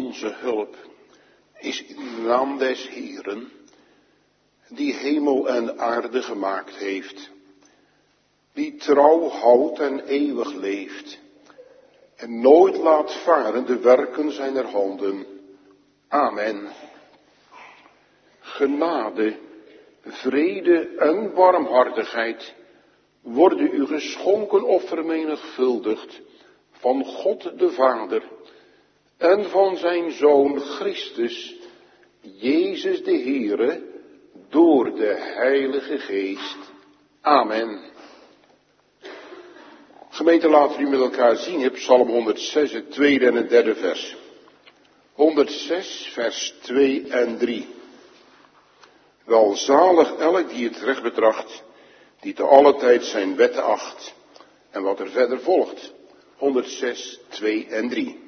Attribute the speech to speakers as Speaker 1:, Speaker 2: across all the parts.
Speaker 1: onze hulp is in de naam des Heeren, die hemel en aarde gemaakt heeft, die trouw houdt en eeuwig leeft, en nooit laat varen de werken zijner handen. Amen. Genade, vrede en barmhartigheid worden u geschonken of vermenigvuldigd van God de Vader en van zijn Zoon Christus, Jezus de Heere, door de Heilige Geest. Amen. Gemeente, laten we nu met elkaar zien in Psalm 106, het tweede en het derde vers. 106, vers 2 en 3. Welzalig elk die het recht betracht, die te alle tijd zijn wetten acht. En wat er verder volgt. 106, 2 en 3.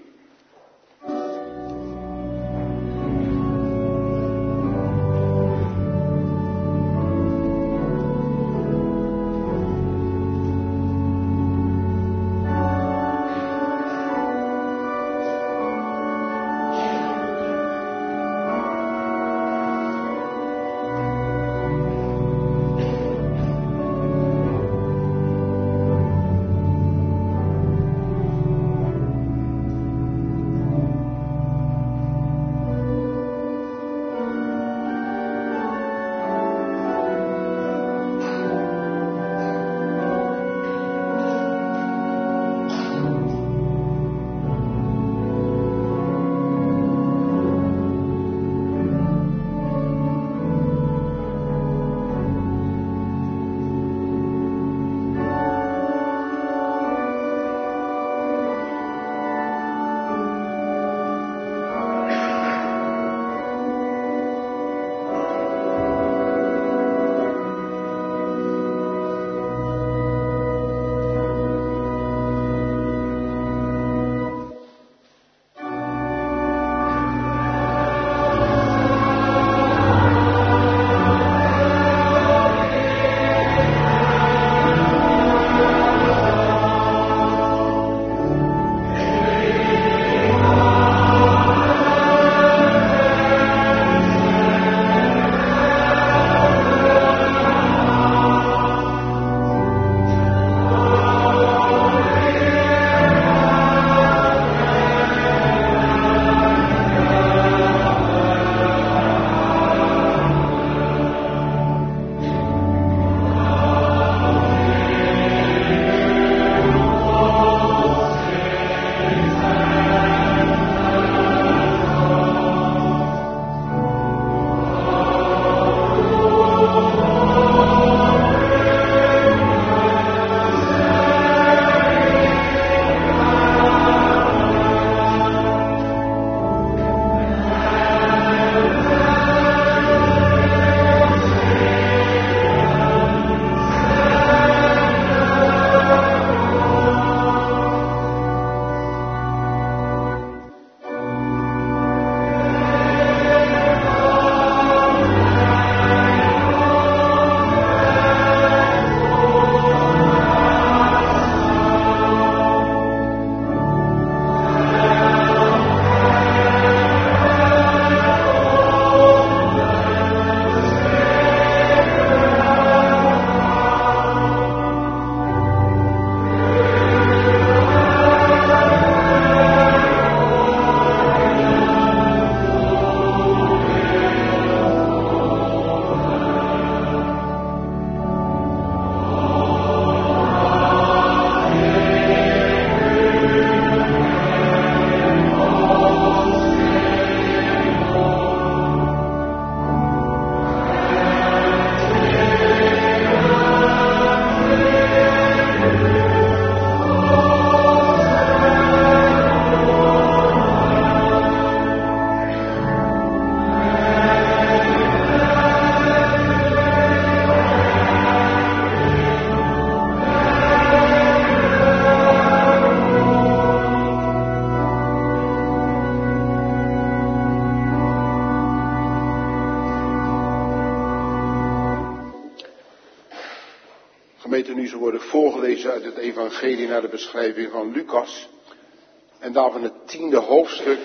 Speaker 1: Gemeente, nu zal worden voorgelezen uit het evangelie naar de beschrijving van Lucas. En daarvan het 10e hoofdstuk,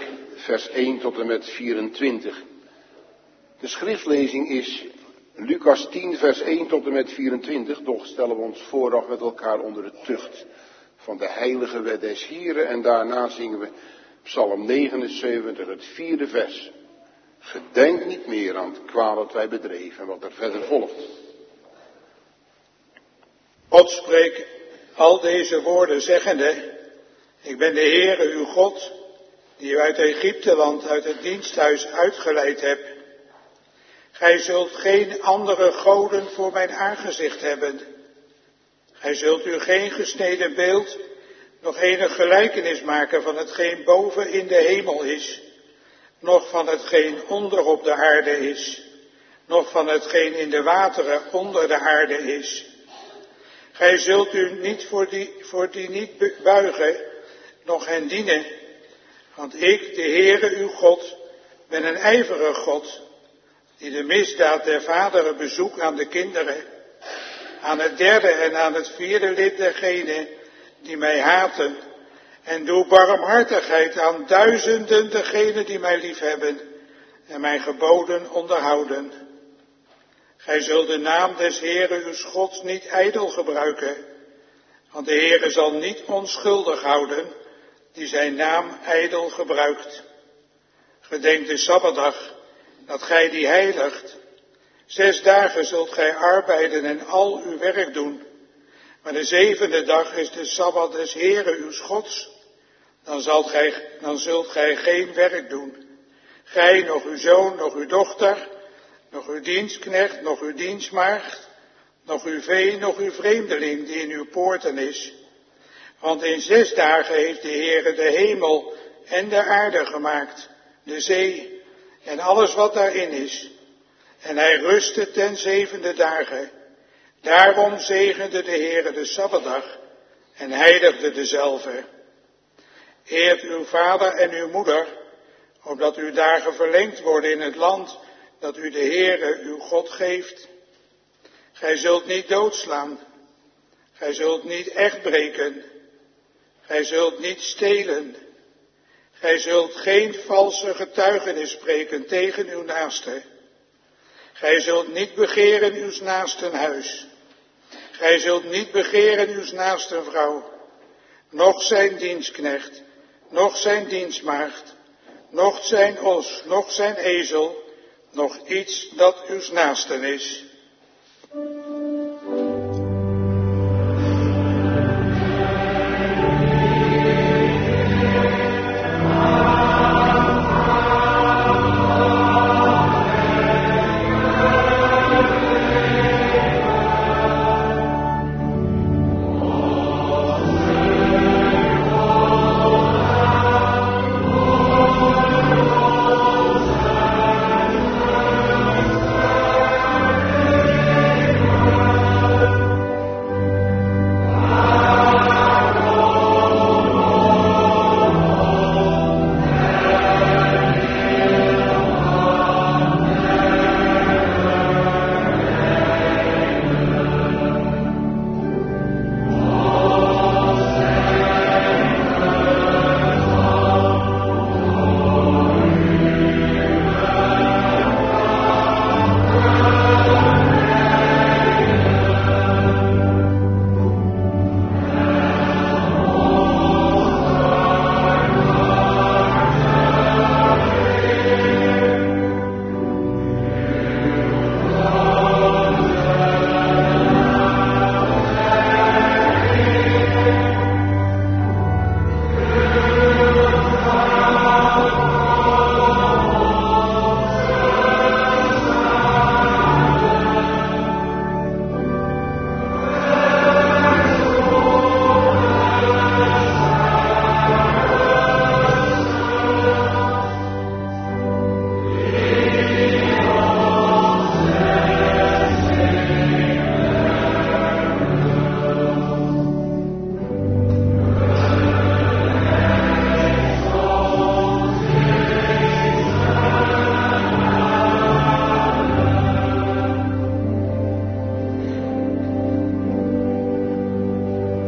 Speaker 1: vers 1 tot en met 24. De schriftlezing is Lucas 10, vers 1 tot en met 24. Toch stellen we ons vooraf met elkaar onder de tucht van de heilige wet des Hieren. En daarna zingen we Psalm 79, het 4e vers. Gedenk niet meer aan het kwaad dat wij bedreven en wat er verder volgt.
Speaker 2: God spreekt al deze woorden zeggende: Ik ben de Heere uw God, die u uit Egypteland, uit het diensthuis uitgeleid hebt. Gij zult geen andere goden voor mijn aangezicht hebben. Gij zult u geen gesneden beeld, nog enig gelijkenis maken van hetgeen boven in de hemel is, noch van hetgeen onder op de aarde is, noch van hetgeen in de wateren onder de aarde is. Gij zult u niet voor die niet buigen, noch hen dienen, want ik, de Heere uw God, ben een ijverig God, die de misdaad der vaderen bezoekt aan de kinderen, aan het derde en aan het vierde lid dergenen die mij haten, en doe barmhartigheid aan duizenden degenen die mij liefhebben en mijn geboden onderhouden. Gij zult de naam des Heeren uws Gods niet ijdel gebruiken, want de Heere zal niet onschuldig houden die zijn naam ijdel gebruikt. Gedenk de Sabbatdag, dat gij die heiligt. 6 dagen zult gij arbeiden en al uw werk doen, maar de 7e dag is de Sabbat des Heeren uws Gods. Dan zult gij geen werk doen. Gij, nog uw zoon, nog uw dochter, nog uw dienstknecht, nog uw dienstmaagd, nog uw vee, nog uw vreemdeling die in uw poorten is. Want in 6 dagen heeft de Heere de hemel en de aarde gemaakt, de zee en alles wat daarin is. En hij rustte ten 7e dagen. Daarom zegende de Heere de Sabbatdag en heiligde dezelve. Eert uw vader en uw moeder, opdat uw dagen verlengd worden in het land dat u de Heere uw God geeft. Gij zult niet doodslaan. Gij zult niet echt breken. Gij zult niet stelen. Gij zult geen valse getuigenis spreken tegen uw naaste. Gij zult niet begeren uws naasten huis. Gij zult niet begeren uws naasten vrouw, noch zijn dienstknecht, noch zijn dienstmaagd, noch zijn os, noch zijn ezel, noch iets dat uws naasten is.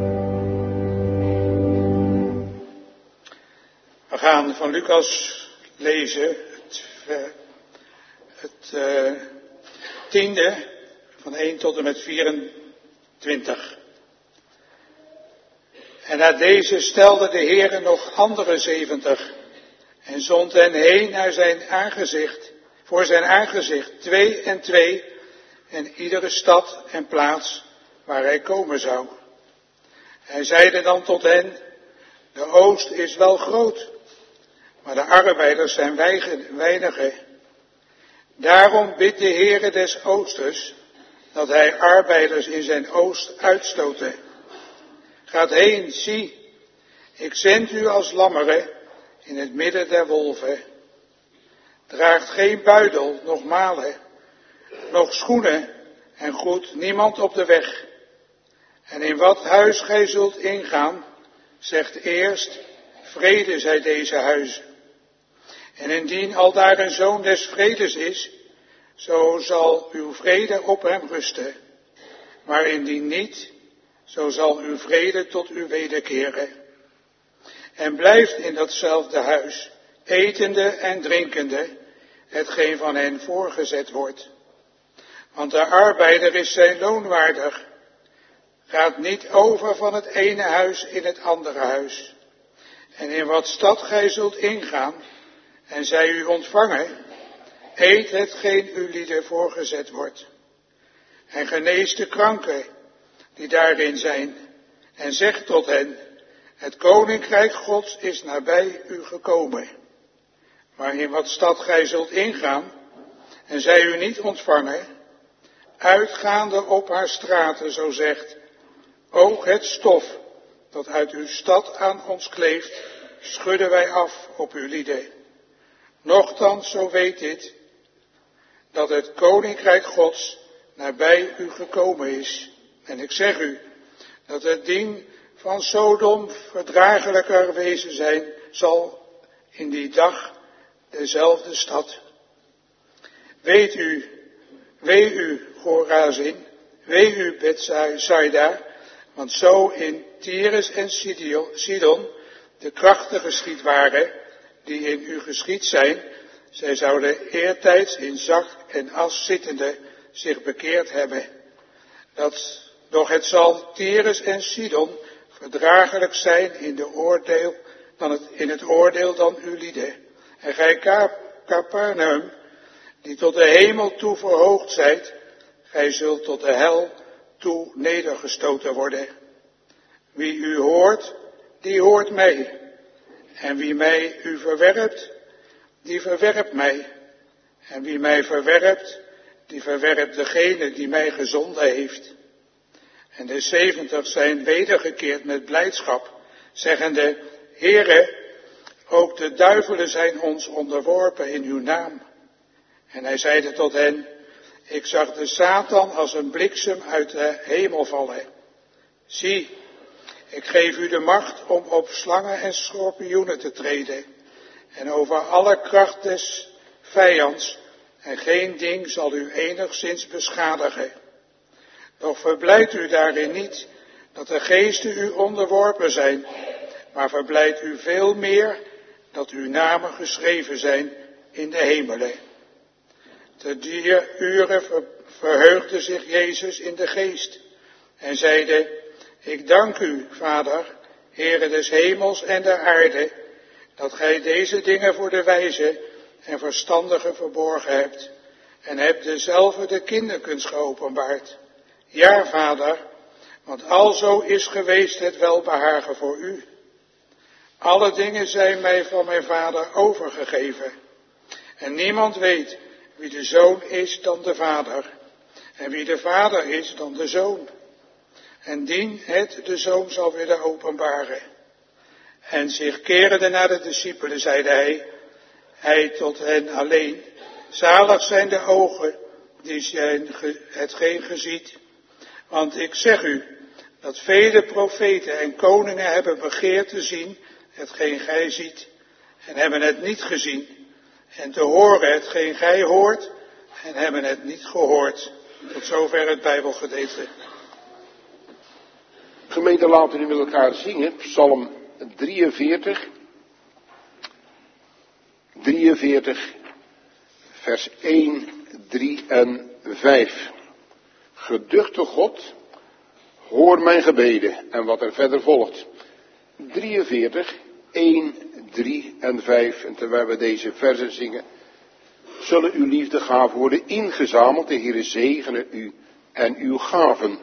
Speaker 2: We gaan van Lucas lezen, het 10e van 1 tot en met 24. En na deze stelde de Heere nog andere 70 en zond hen heen naar zijn aangezicht, voor zijn aangezicht, 2 en 2, en iedere stad en plaats waar hij komen zou. Hij zeide dan tot hen, de oogst is wel groot, maar de arbeiders zijn weinige. Daarom bidt de Heere des oosters, dat hij arbeiders in zijn oost uitstoten. Gaat heen, zie, ik zend u als lammeren in het midden der wolven. Draagt geen buidel, nog malen, nog schoenen en groet niemand op de weg. En in wat huis gij zult ingaan, zegt eerst, vrede zij deze huizen. En indien al daar een zoon des vredes is, zo zal uw vrede op hem rusten. Maar indien niet, zo zal uw vrede tot u wederkeren. En blijft in datzelfde huis, etende en drinkende, hetgeen van hen voorgezet wordt. Want de arbeider is zijn loon waardig. Gaat niet over van het ene huis in het andere huis. En in wat stad gij zult ingaan, en zij u ontvangen, eet hetgeen uw lieden voorgezet wordt. En genees de kranken die daarin zijn, en zegt tot hen, het koninkrijk Gods is nabij u gekomen. Maar in wat stad gij zult ingaan, en zij u niet ontvangen, uitgaande op haar straten, zo zegt, ook het stof dat uit uw stad aan ons kleeft, schudden wij af op uw lieden. Nochtans, zo weet dit, dat het koninkrijk Gods nabij u gekomen is. En ik zeg u, dat het ding van Sodom verdraaglijker wezen zijn zal in die dag dezelfde stad. Wee u, Chorazin, wee u, Bethsaida, want zo in Tyrus en Sidon de krachten geschied waren, die in u geschied zijn, zij zouden eertijds in zak en as zittende zich bekeerd hebben. Doch het zal Tyrus en Sidon verdraaglijk zijn in het oordeel dan uw lieden. En gij Capernaum, die tot de hemel toe verhoogd zijt, gij zult tot de hel toe nedergestoten worden. Wie u hoort, die hoort mij. En wie mij u verwerpt, die verwerpt mij. En wie mij verwerpt, die verwerpt degene die mij gezonden heeft. En de 70 zijn wedergekeerd met blijdschap, zeggende, Heere, ook de duivelen zijn ons onderworpen in uw naam. En hij zeide tot hen, ik zag de Satan als een bliksem uit de hemel vallen. Zie, ik geef u de macht om op slangen en schorpioenen te treden, en over alle kracht des vijands, en geen ding zal u enigszins beschadigen. Doch verblijdt u daarin niet, dat de geesten u onderworpen zijn, maar verblijdt u veel meer, dat uw namen geschreven zijn in de hemelen. Te die uren verheugde zich Jezus in de geest, en zeide, ik dank u, Vader, Heere des hemels en der aarde, dat gij deze dingen voor de wijze en verstandigen verborgen hebt, en hebt dezelfde de kinderkunst geopenbaard. Ja, Vader, want alzo is geweest het welbehagen voor u. Alle dingen zijn mij van mijn Vader overgegeven. En niemand weet wie de Zoon is dan de Vader, en wie de Vader is dan de Zoon. En dien het de Zoon zal willen openbaren. En zich kerende naar de discipelen, zeide hij tot hen alleen, zalig zijn de ogen die zijn hetgeen geziet. Want ik zeg u, dat vele profeten en koningen hebben begeerd te zien hetgeen gij ziet, en hebben het niet gezien, en te horen hetgeen gij hoort, en hebben het niet gehoord. Tot zover het Bijbelgedeelte.
Speaker 1: Gemeente, laten we met elkaar zingen, Psalm 43. 43, vers 1, 3 en 5. Geduchte God, hoor mijn gebeden. En wat er verder volgt. 43, 1, 3 en 5. En terwijl we deze versen zingen, zullen uw liefdegaven worden ingezameld. De Heere zegene u en uw gaven.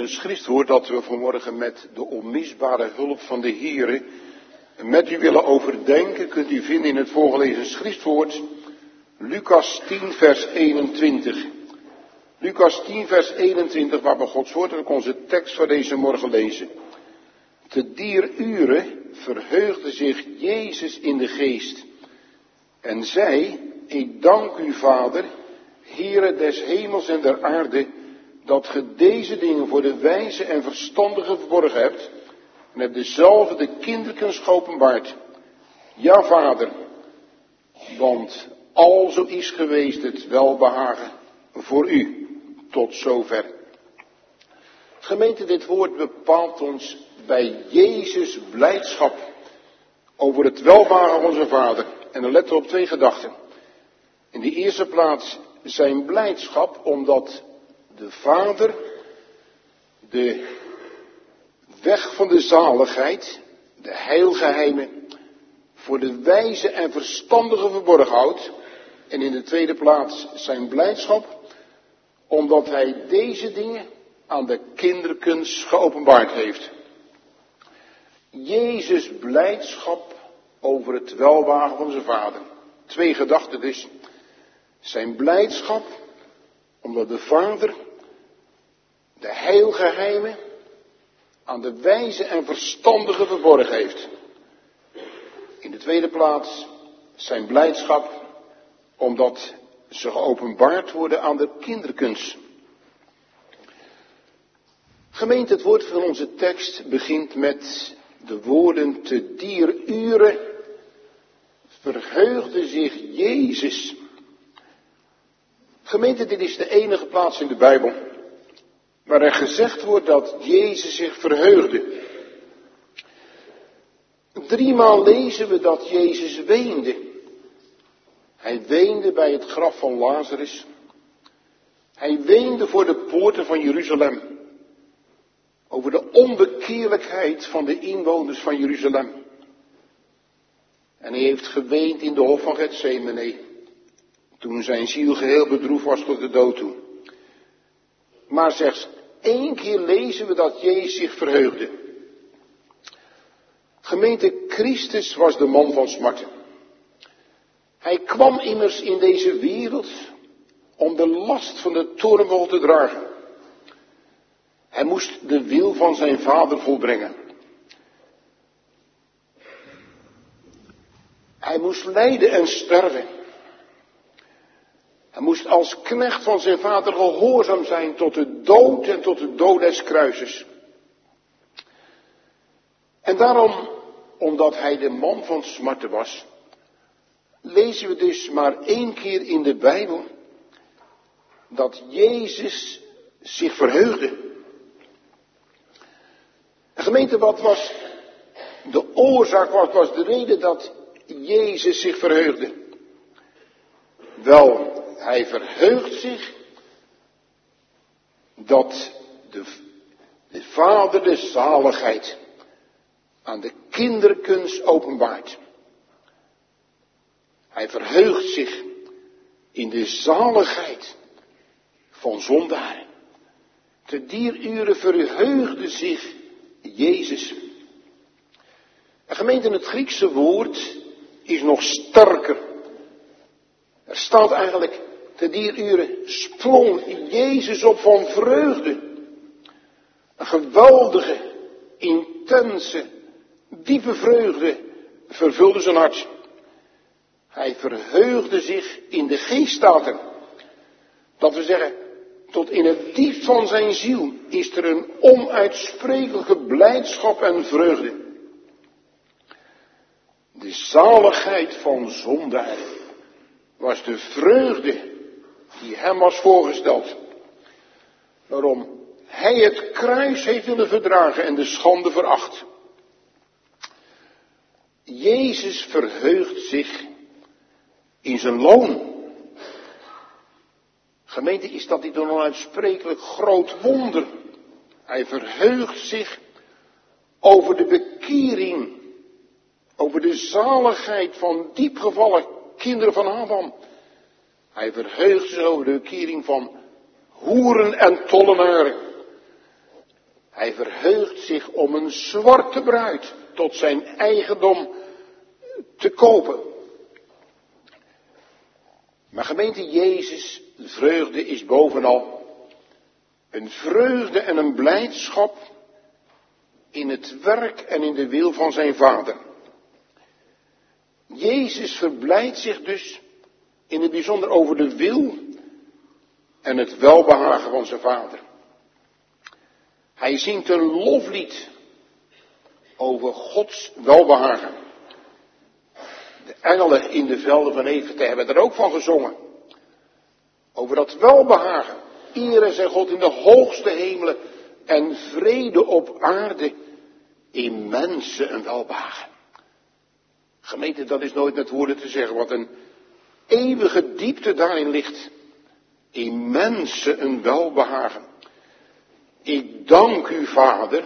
Speaker 1: voorgelezen schriftwoord dat we vanmorgen met de onmisbare hulp van de Here met u willen overdenken, kunt u vinden in het voorgelezen schriftwoord Lucas 10 vers 21. Lucas 10 vers 21, waar we Gods woord ook onze tekst van deze morgen lezen. Te dier ure verheugde zich Jezus in de geest en zei: ik dank u, Vader, Heere des hemels en der aarde, dat ge deze dingen voor de wijze en verstandigen verborgen hebt en hebt dezelfde de kinderkens geopenbaard. Ja, Vader, want alzo is geweest het welbehagen voor u. Tot zover. Gemeente, dit woord bepaalt ons bij Jezus blijdschap over het welbehagen van onze Vader. En dan letten we op twee gedachten. In de eerste plaats zijn blijdschap omdat de Vader de weg van de zaligheid, de heilgeheimen, voor de wijze en verstandigen verborgen houdt. En in de tweede plaats zijn blijdschap omdat hij deze dingen aan de kinderkens geopenbaard heeft. Jezus blijdschap over het welbehagen van zijn Vader. Twee gedachten dus. Zijn blijdschap omdat de Vader de heilgeheimen aan de wijze en verstandigen verborgen heeft. In de tweede plaats zijn blijdschap omdat ze geopenbaard worden aan de kinderkens. Gemeente, het woord van onze tekst begint met de woorden: te dier ure verheugde zich Jezus. Gemeente, dit is de enige plaats in de Bijbel waar er gezegd wordt dat Jezus zich verheugde. 3 maal lezen we dat Jezus weende. Hij weende bij het graf van Lazarus. Hij weende voor de poorten van Jeruzalem. Over de onbekeerlijkheid van de inwoners van Jeruzalem. En hij heeft geweend in de hof van Getsemane, toen zijn ziel geheel bedroefd was tot de dood toe. Maar slechts 1 keer lezen we dat Jezus zich verheugde. Gemeente, Christus was de man van smarten. Hij kwam immers in deze wereld om de last van de torenwal te dragen. Hij moest de wil van zijn Vader volbrengen. Hij moest lijden en sterven. Hij moest als knecht van zijn Vader gehoorzaam zijn tot de dood en tot de dood des kruises. En daarom, omdat hij de man van smarten was, lezen we dus maar 1 keer in de Bijbel dat Jezus zich verheugde. En gemeente, wat was de oorzaak, wat was de reden dat Jezus zich verheugde? Wel, hij verheugt zich dat de Vader de zaligheid aan de kinderkens openbaart. Hij verheugt zich in de zaligheid van zondaren. Te dier ure verheugde zich Jezus. En gemeente, het Griekse woord is nog sterker. Er staat eigenlijk: te dier ure sprong Jezus op van vreugde. Een geweldige, intense, diepe vreugde vervulde zijn hart. Hij verheugde zich in de geest, staat er. Dat we zeggen, tot in het diep van zijn ziel is er een onuitsprekelijke blijdschap en vreugde. De zaligheid van zondaren was de vreugde die hem was voorgesteld. Waarom hij het kruis heeft willen verdragen en de schande veracht. Jezus verheugt zich in zijn loon. Gemeente, is dat niet een onuitsprekelijk groot wonder? Hij verheugt zich over de bekering, over de zaligheid van diepgevallen kinderen van Adam. Hij verheugt zich over de bekering van hoeren en tollenaren. Hij verheugt zich om een zwarte bruid tot zijn eigendom te kopen. Maar gemeente, Jezus' vreugde is bovenal een vreugde en een blijdschap in het werk en in de wil van zijn Vader. Jezus verblijdt zich dus in het bijzonder over de wil en het welbehagen van zijn Vader. Hij zingt een loflied over Gods welbehagen. De engelen in de velden van Everte hebben er ook van gezongen. Over dat welbehagen. Ere zij God in de hoogste hemelen en vrede op aarde in mensen een welbehagen. Gemeente, dat is nooit met woorden te zeggen. Wat een eeuwige diepte daarin ligt. In mensen een welbehagen. Ik dank u, Vader,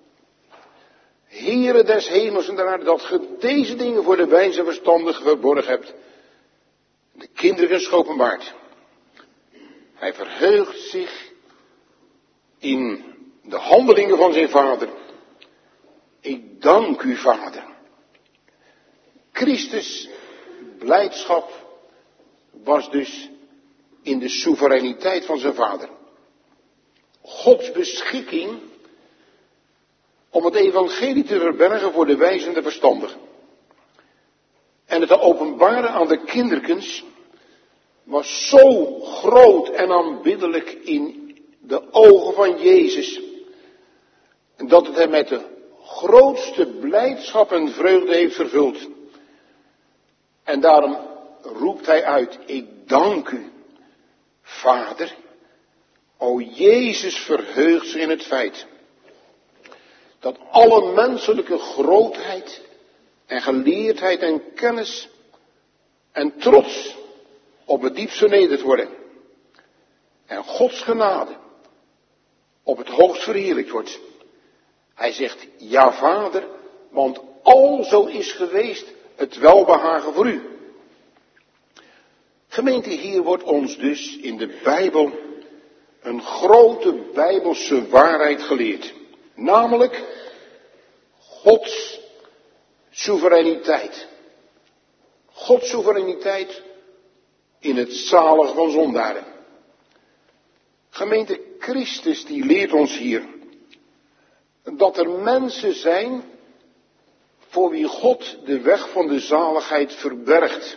Speaker 1: Heere des hemels en der aarde, dat ge deze dingen voor de wijze en verstandigen verborgen hebt. De kinderen geopenbaard. Hij verheugt zich in de handelingen van zijn Vader. Ik dank u, Vader. Christus' blijdschap was dus in de soevereiniteit van zijn Vader. Gods beschikking om het evangelie te verbergen voor de wijze en de verstandigen. En het te openbaren aan de kinderkens was zo groot en aanbiddelijk in de ogen van Jezus. Dat het hem met de grootste blijdschap en vreugde heeft vervuld. En daarom roept hij uit, ik dank u, Vader. O Jezus verheugt zich in het feit dat alle menselijke grootheid en geleerdheid en kennis en trots op het diepst vernederd worden. En Gods genade op het hoogst verheerlijkt wordt. Hij zegt, ja Vader, want alzo is geweest het welbehagen voor u. Gemeente, hier wordt ons dus in de Bijbel een grote Bijbelse waarheid geleerd. Namelijk Gods soevereiniteit. Gods soevereiniteit in het zaligen van zondaren. Gemeente, Christus die leert ons hier dat er mensen zijn voor wie God de weg van de zaligheid verbergt.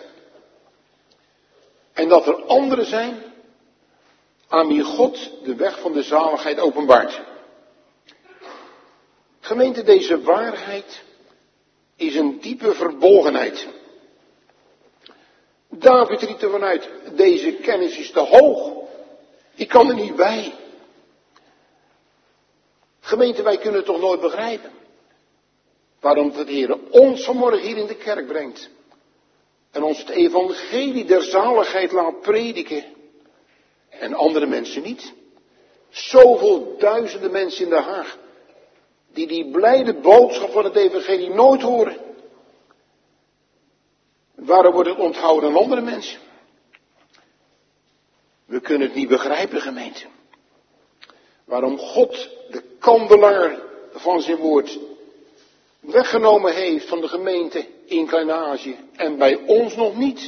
Speaker 1: En dat er anderen zijn aan wie God de weg van de zaligheid openbaart. Gemeente, deze waarheid is een diepe verbolgenheid. David riep ervan uit, deze kennis is te hoog. Ik kan er niet bij. Gemeente, wij kunnen het toch nooit begrijpen. Waarom de Heer ons vanmorgen hier in de kerk brengt. En ons het evangelie der zaligheid laat prediken. En andere mensen niet. Zoveel duizenden mensen in Den Haag. Die blijde boodschap van het evangelie nooit horen. Waarom wordt het onthouden aan andere mensen? We kunnen het niet begrijpen, gemeente. Waarom God de kandelaar van zijn woord weggenomen heeft van de gemeente in Klein-Azië en bij ons nog niet.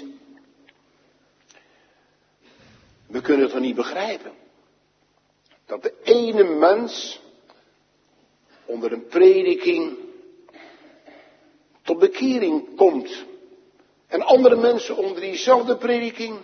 Speaker 1: We kunnen het toch niet begrijpen. Dat de ene mens onder een prediking tot bekering komt. En andere mensen onder diezelfde prediking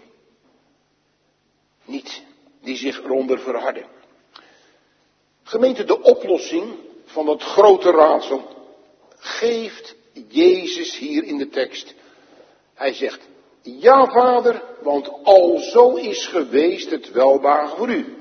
Speaker 1: niet. Die zich eronder verharden. Gemeente, de oplossing van dat grote raadsel geeft Jezus hier in de tekst. Hij zegt, ja Vader, want alzo is geweest het welbehagen voor u.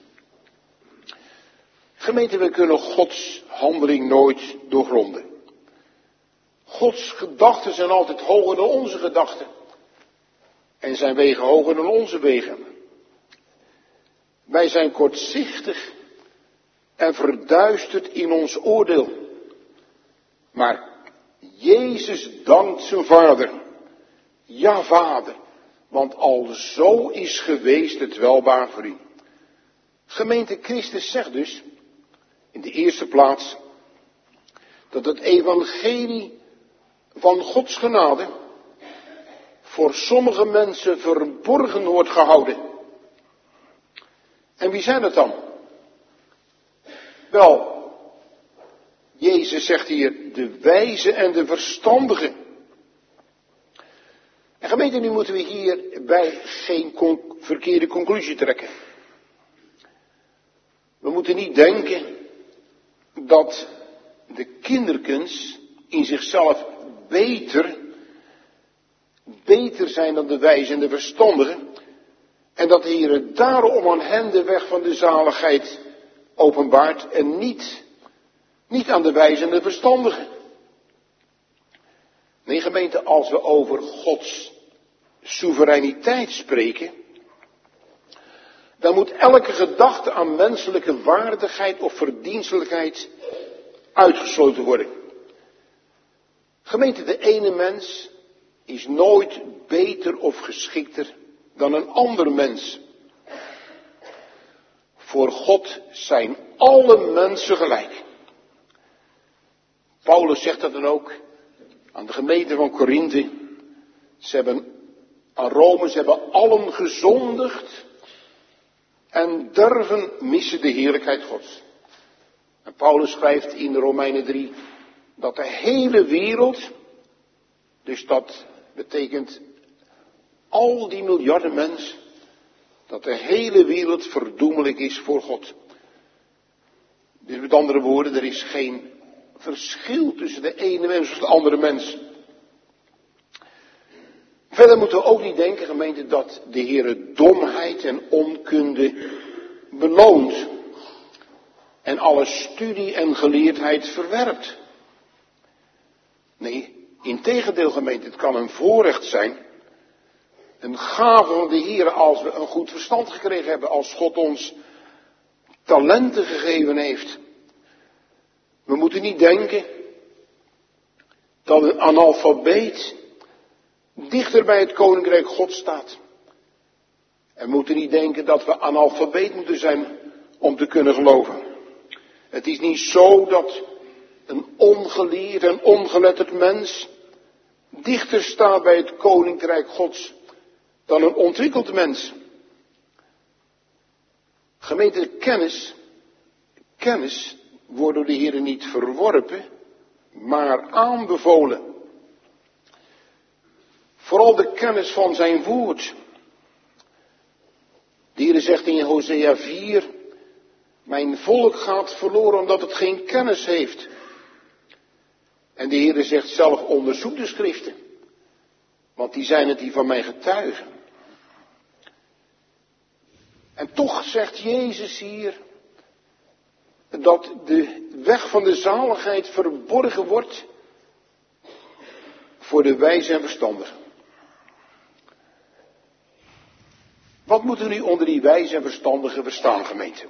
Speaker 1: Gemeente, we kunnen Gods handeling nooit doorgronden. Gods gedachten zijn altijd hoger dan onze gedachten. En zijn wegen hoger dan onze wegen. Wij zijn kortzichtig en verduisterd in ons oordeel. Maar Jezus dankt zijn Vader. Ja, Vader, want alzo is geweest het welbaar voor u. Gemeente, Christus zegt dus, In de eerste plaats dat het evangelie van Gods genade voor sommige mensen verborgen wordt gehouden. En wie zijn het dan? Wel, Jezus zegt hier de wijze en de verstandigen. En gemeente, nu moeten we hierbij geen verkeerde conclusie trekken. We moeten niet denken dat de kinderkens in zichzelf beter zijn dan de wijze en de verstandigen. En dat de Heer daarom aan hen de weg van de zaligheid openbaart en niet aan de wijze en de verstandigen. Nee, gemeente, als we over Gods soevereiniteit spreken, dan moet elke gedachte aan menselijke waardigheid of verdienstelijkheid uitgesloten worden. Gemeente, de ene mens is nooit beter of geschikter dan een ander mens. Voor God zijn alle mensen gelijk. Paulus zegt dat dan ook aan de gemeente van Korinthe. Aan Rome, ze hebben allen gezondigd en missen de heerlijkheid Gods. En Paulus schrijft in Romeinen 3 dat de hele wereld, dus dat betekent al die miljarden mensen, dat de hele wereld verdoemelijk is voor God. Dus met andere woorden, er is geen verschil tussen de ene mens en de andere mens. Verder moeten we ook niet denken, gemeente, dat de Heer domheid en onkunde beloont. En alle studie en geleerdheid verwerpt. Nee, integendeel, gemeente, het kan een voorrecht zijn. Een gave van de Heer als we een goed verstand gekregen hebben. Als God ons talenten gegeven heeft. We moeten niet denken dat een analfabeet dichter bij het koninkrijk God staat. En we moeten niet denken dat we analfabeet moeten zijn om te kunnen geloven. Het is niet zo dat een ongeleerd en ongeletterd mens dichter staat bij het koninkrijk Gods dan een ontwikkeld mens. Gemeente, kennis wordt door de Heer niet verworpen, maar aanbevolen. Vooral de kennis van zijn woord. De Heer zegt in Hosea 4, mijn volk gaat verloren omdat het geen kennis heeft. En de Heer zegt zelf, onderzoek de schriften, want die zijn het die van mij getuigen. En toch zegt Jezus hier dat de weg van de zaligheid verborgen wordt voor de wijze en verstandigen. Wat moeten we nu onder die wijze en verstandigen verstaan, gemeente?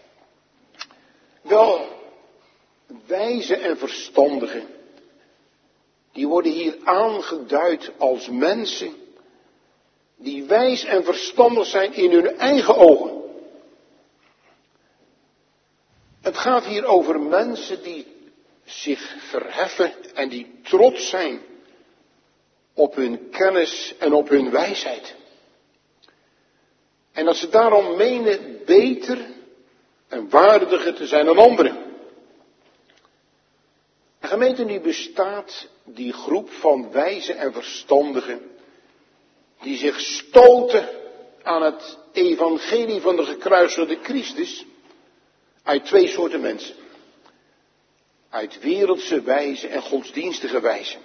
Speaker 1: Wel, wijze en verstandigen, die worden hier aangeduid als mensen die wijs en verstandig zijn in hun eigen ogen. Het gaat hier over mensen die zich verheffen en die trots zijn op hun kennis en op hun wijsheid. En dat ze daarom menen beter en waardiger te zijn dan anderen. En gemeente, nu bestaat die groep van wijze en verstandigen die zich stoten aan het evangelie van de gekruisigde Christus uit twee soorten mensen. Uit wereldse wijze en godsdienstige wijze.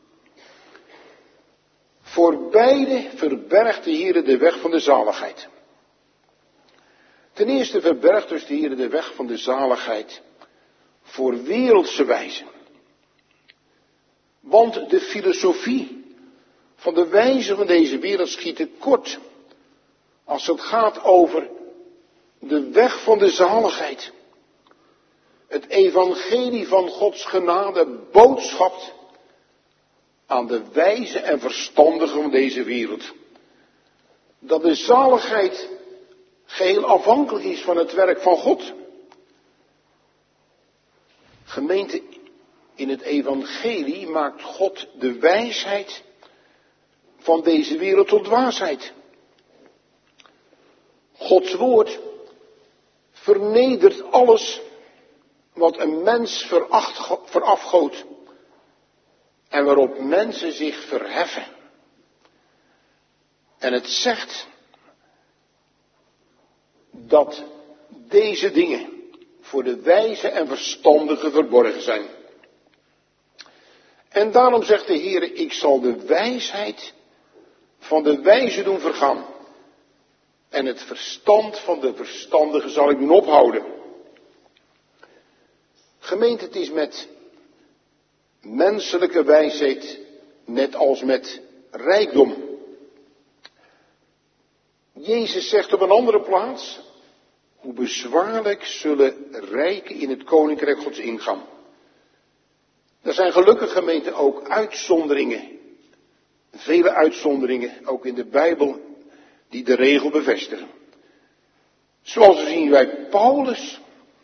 Speaker 1: Voor beide verbergt de Heer de weg van de zaligheid. Ten eerste verbergt dus de Heer de weg van de zaligheid voor wereldse wijze. Want de filosofie van de wijze van deze wereld schiet tekort als het gaat over de weg van de zaligheid. Het evangelie van Gods genade boodschapt aan de wijze en verstandigen van deze wereld. Dat de zaligheid geheel afhankelijk is van het werk van God. Gemeente, in het evangelie maakt God de wijsheid van deze wereld tot dwaasheid. Gods woord vernedert alles wat een mens verafgoodt en waarop mensen zich verheffen. En het zegt dat deze dingen voor de wijze en verstandigen verborgen zijn. En daarom zegt de Heer, ik zal de wijsheid van de wijze doen vergaan. En het verstand van de verstandigen zal ik doen ophouden. Gemeente, het is met menselijke wijsheid net als met rijkdom. Jezus zegt op een andere plaats, hoe bezwaarlijk zullen rijken in het koninkrijk Gods ingaan. Er zijn gelukkig, gemeente, ook uitzonderingen. Vele uitzonderingen, ook in de Bijbel, die de regel bevestigen. Zoals we zien bij Paulus.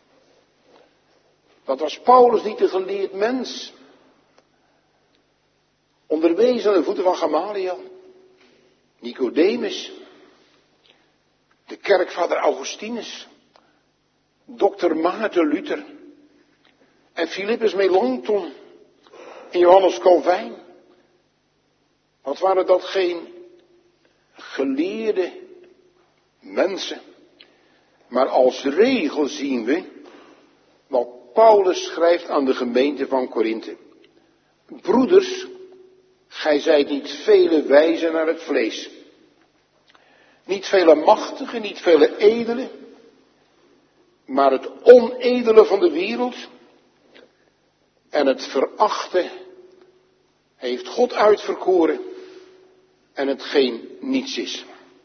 Speaker 1: Wat was Paulus niet een geleerd mens? Onderwezen aan de voeten van Gamaliel, Nicodemus, de kerkvader Augustinus, dokter Maarten Luther en Philippus Melanchthon en Johannes Calvijn. Wat waren dat geen geleerde mensen? Maar als regel zien we wat Paulus schrijft aan de gemeente van Korinthe. Broeders, gij zijt niet vele wijzen naar het vlees. Niet vele machtigen, niet vele edelen. Maar het onedele van de wereld en het verachte heeft God uitverkoren en hetgeen niets is.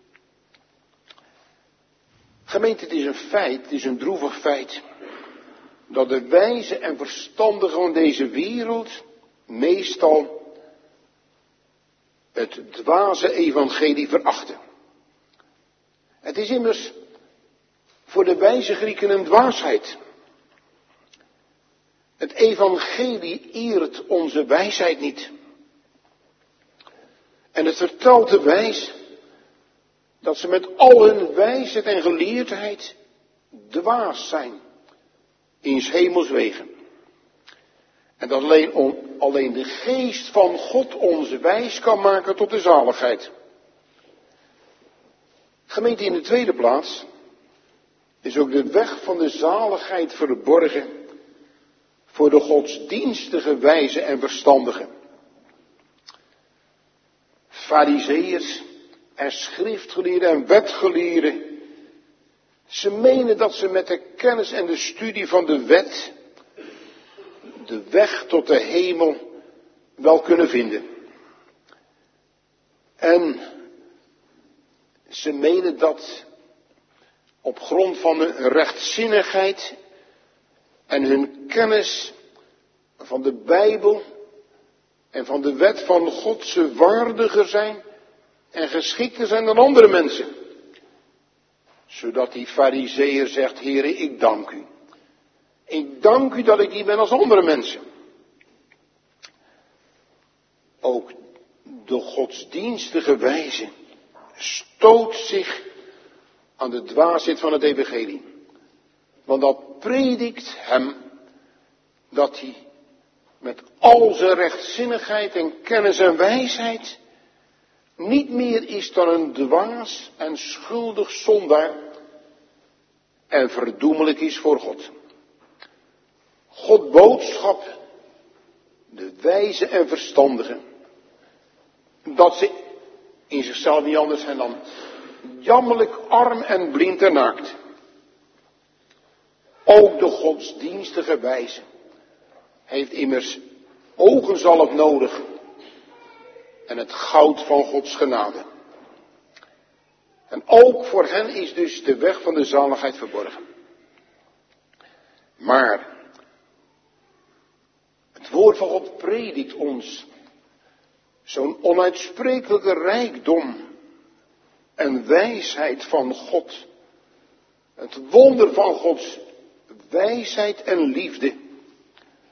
Speaker 1: Gemeente, het is een feit, het is een droevig feit, dat de wijze en verstandigen van deze wereld meestal het dwaze evangelie verachten. Het is immers voor de wijze Grieken een dwaasheid. Het evangelie eert onze wijsheid niet. En het vertelt de wijs dat ze met al hun wijsheid en geleerdheid dwaas zijn in 's hemels wegen. En dat alleen de geest van God ons wijs kan maken tot de zaligheid. Gemeente, in de tweede plaats is ook de weg van de zaligheid verborgen voor de godsdienstige wijze en verstandigen. Farizeeërs en schriftgeleerden en wetgeleerden, ze menen dat ze met de kennis en de studie van de wet de weg tot de hemel wel kunnen vinden. En ze menen dat op grond van hun rechtzinnigheid en hun kennis van de Bijbel en van de wet van God ze waardiger zijn en geschikter zijn dan andere mensen. Zodat die farizeeër zegt, Heere, ik dank u. Ik dank u dat ik niet ben als andere mensen. Ook de godsdienstige wijze stoot zich aan de dwaasheid van het evangelie. Want dat predikt hem dat hij met al zijn rechtzinnigheid en kennis en wijsheid niet meer is dan een dwaas en schuldig zondaar en verdoemelijk is voor God. God boodschap, de wijze en verstandigen, dat ze in zichzelf niet anders zijn dan jammerlijk arm en blind en naakt. Ook de godsdienstige wijze heeft immers ogenzalf nodig en het goud van Gods genade. En ook voor hen is dus de weg van de zaligheid verborgen. Maar het woord van God predikt ons zo'n onuitsprekelijke rijkdom en wijsheid van God. Het wonder van Gods wijsheid en liefde.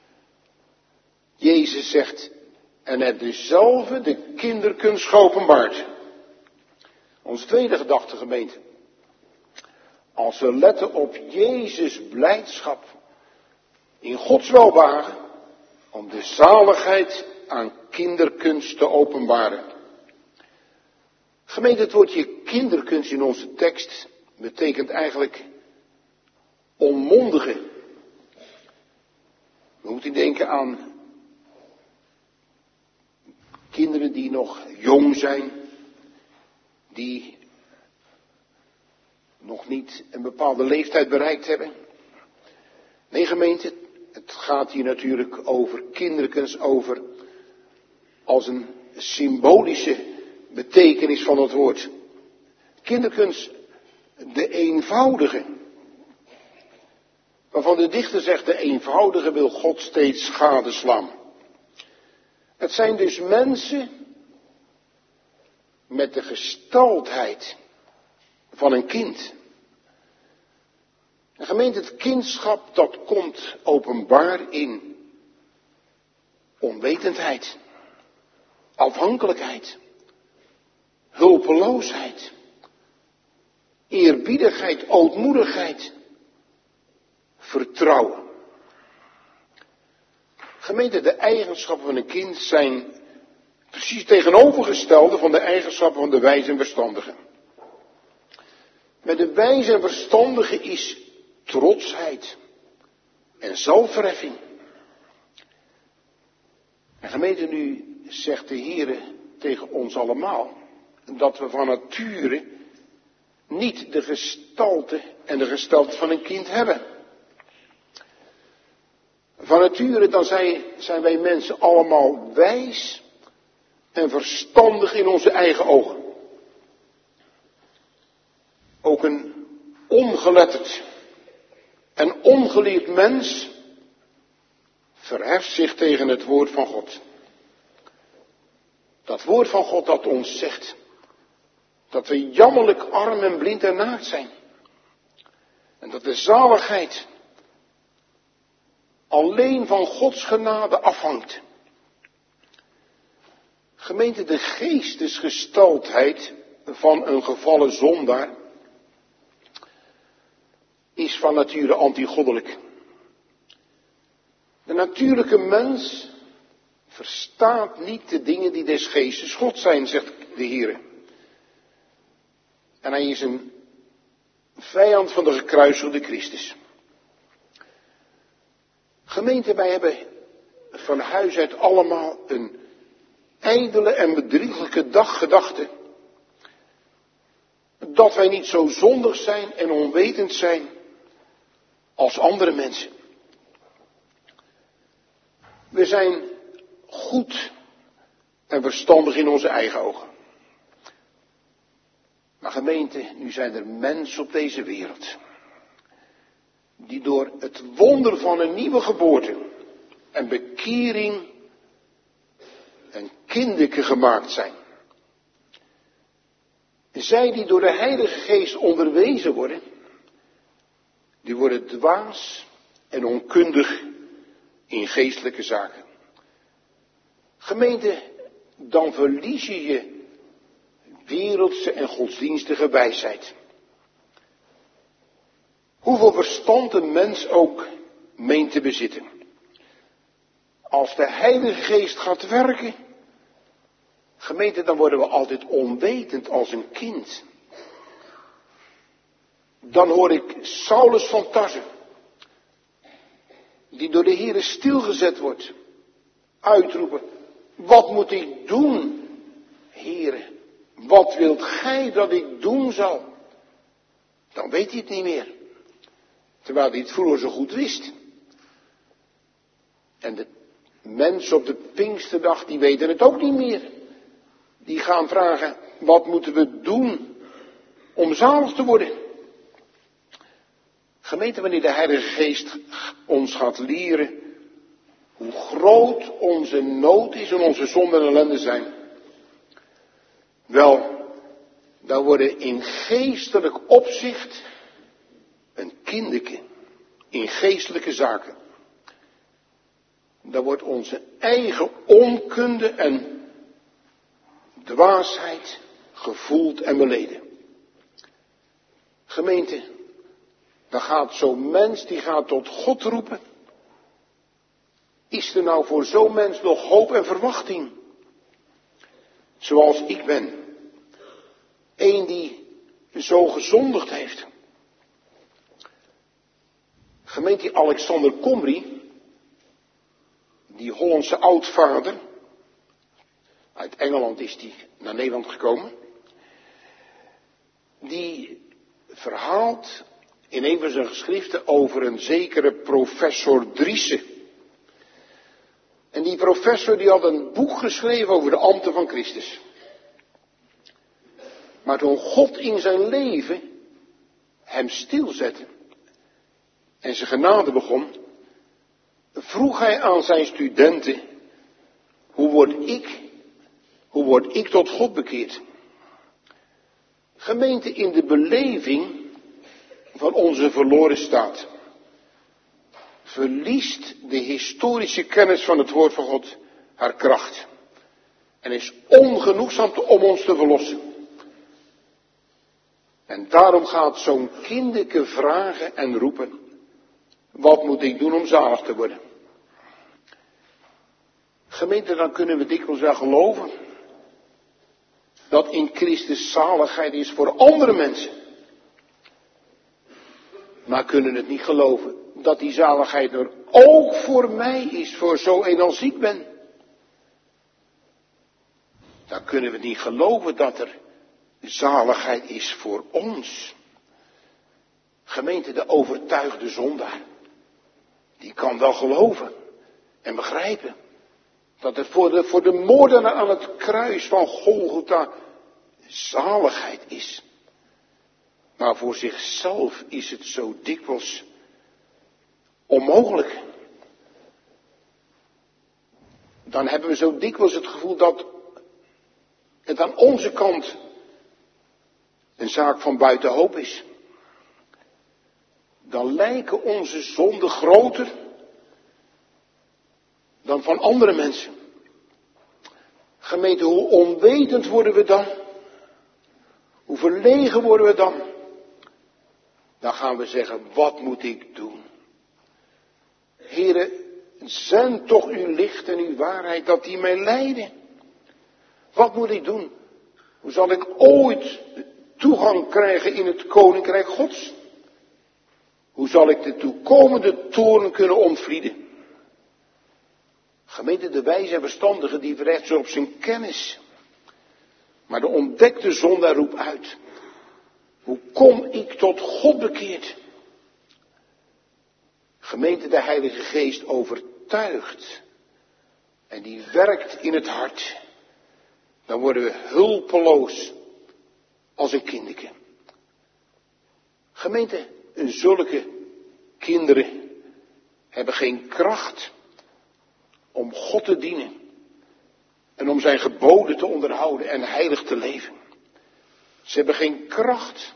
Speaker 1: Jezus zegt, en het dezelfde de kinderkunst geopenbaard. Onze tweede gedachte, gemeente. Als we letten op Jezus' blijdschap in Gods welbehagen, om de zaligheid aan kinderkunst te openbaren. Gemeente, het woordje kinderkunst in onze tekst betekent eigenlijk onmondige. We moeten denken aan kinderen die nog jong zijn, die nog niet een bepaalde leeftijd bereikt hebben. Nee, gemeente, het gaat hier natuurlijk over kinderkunst, over als een symbolische betekenis van het woord. Kinderkunst, de eenvoudige. Waarvan de dichter zegt, de eenvoudige wil God steeds gadeslaan. Het zijn dus mensen met de gestalte van een kind. En gemeente, het kindschap dat komt openbaar in onwetendheid, afhankelijkheid, hulpeloosheid, eerbiedigheid, ootmoedigheid, vertrouwen. Gemeente, de eigenschappen van een kind zijn precies tegenovergestelde van de eigenschappen van de wijze en verstandige. Met de wijze en verstandige is trotsheid en zelfverheffing. En gemeente, nu zegt de Heere tegen ons allemaal dat we van nature niet de gestalte en de gestalte van een kind hebben. Van nature dan zijn wij mensen allemaal wijs en verstandig in onze eigen ogen. Ook een ongeletterd en ongeleerd mens verheft zich tegen het woord van God. Dat woord van God dat ons zegt dat we jammerlijk arm en blind en naakt zijn. En dat de zaligheid alleen van Gods genade afhangt. Gemeente, de geestesgesteldheid van een gevallen zondaar is van nature antigoddelijk. De natuurlijke mens verstaat niet de dingen die des geestes God zijn, zegt de Heere. En hij is een vijand van de gekruisigde Christus. Gemeente, wij hebben van huis uit allemaal een ijdele en bedrieglijke daggedachte. Dat wij niet zo zondig zijn en onwetend zijn als andere mensen. We zijn goed en verstandig in onze eigen ogen. Maar gemeente, nu zijn er mensen op deze wereld die door het wonder van een nieuwe geboorte en bekering een kinderke gemaakt zijn. Zij die door de Heilige Geest onderwezen worden, die worden dwaas en onkundig in geestelijke zaken. Gemeente, dan verlies je wereldse en godsdienstige wijsheid. Hoeveel verstand een mens ook meent te bezitten. Als de Heilige Geest gaat werken, gemeente, dan worden we altijd onwetend als een kind. Dan hoor ik Saulus van Tarse, die door de Heere stilgezet wordt, uitroepen: wat moet ik doen, Heere? Wat wilt gij dat ik doen zal? Dan weet hij het niet meer. Terwijl hij het vroeger zo goed wist. En de mensen op de Pinksterdag, die weten het ook niet meer. Die gaan vragen: wat moeten we doen om zalig te worden? Gemeente, wanneer de Heilige Geest ons gaat leren hoe groot onze nood is en onze zonde en ellende zijn. Wel, dan worden in geestelijk opzicht een kinderke in geestelijke zaken. dan wordt onze eigen onkunde en dwaasheid gevoeld en beleden. Gemeente, dan gaat zo'n mens, die gaat tot God roepen. Is er nou voor zo'n mens nog hoop en verwachting? Zoals ik ben. Eén die zo gezondigd heeft. Gemeente Alexander Comrie, die Hollandse oudvader, uit Engeland is die naar Nederland gekomen, die verhaalt in een van zijn geschriften over een zekere professor Driessen. En die professor die had een boek geschreven over de ambten van Christus. Maar toen God in zijn leven hem stilzette en zijn genade begon, vroeg hij aan zijn studenten, hoe word ik tot God bekeerd? Gemeente, in de beleving van onze verloren staat verliest de historische kennis van het woord van God haar kracht. En is ongenoegzaam om ons te verlossen. En daarom gaat zo'n kinderke vragen en roepen, wat moet ik doen om zalig te worden? Gemeente, dan kunnen we dikwijls wel geloven dat in Christus zaligheid is voor andere mensen. Maar kunnen het niet geloven dat die zaligheid er ook voor mij is, voor zo een als ik ben. Dan kunnen we niet geloven dat er zaligheid is voor ons. Gemeente, de overtuigde zondaar, die kan wel geloven en begrijpen dat er voor de moordenaar aan het kruis van Golgotha zaligheid is. Maar voor zichzelf is het zo dikwijls onmogelijk. Dan hebben we zo dikwijls het gevoel dat het aan onze kant een zaak van buiten hoop is. Dan lijken onze zonden groter dan van andere mensen. Gemeente, hoe onwetend worden we dan? Hoe verlegen worden we dan? Dan gaan we zeggen, wat moet ik doen? Heere, zend toch uw licht en uw waarheid, dat die mij leiden. Wat moet ik doen? Hoe zal ik ooit toegang krijgen in het koninkrijk Gods? Hoe zal ik de toekomende toorn kunnen ontvlieden? Gemeente, de wijze en verstandige die verhecht zich op zijn kennis. Maar de ontdekte zondaar roept uit. Hoe kom ik tot God bekeerd? Gemeente, de Heilige Geest overtuigt. En die werkt in het hart. Dan worden we hulpeloos als een kinderke. Gemeente, zulke kinderen hebben geen kracht om God te dienen. En om zijn geboden te onderhouden en heilig te leven. Ze hebben geen kracht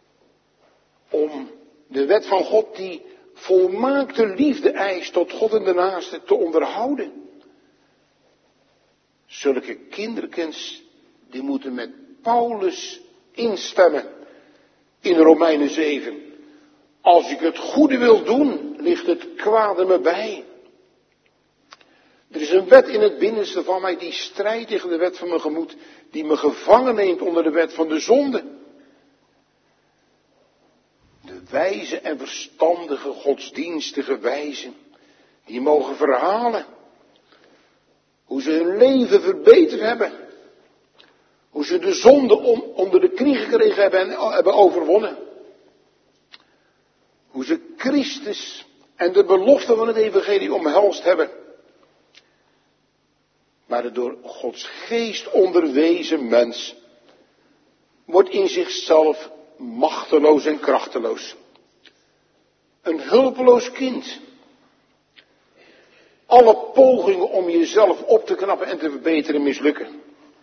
Speaker 1: om de wet van God die volmaakte liefde eist tot God en de naaste te onderhouden. Zulke kinderkens, die moeten met Paulus instemmen in Romeinen 7. Als ik het goede wil doen, ligt het kwade me bij. Er is een wet in het binnenste van mij die strijdt tegen de wet van mijn gemoed, die me gevangen neemt onder de wet van de zonde. De wijze en verstandige godsdienstige wijzen, die mogen verhalen hoe ze hun leven verbeterd hebben. Hoe ze de zonde onder de knie gekregen hebben en hebben overwonnen. Hoe ze Christus en de belofte van het evangelie omhelst hebben. Maar de door Gods geest onderwezen mens wordt in zichzelf machteloos en krachteloos. Een hulpeloos kind. Alle pogingen om jezelf op te knappen en te verbeteren mislukken.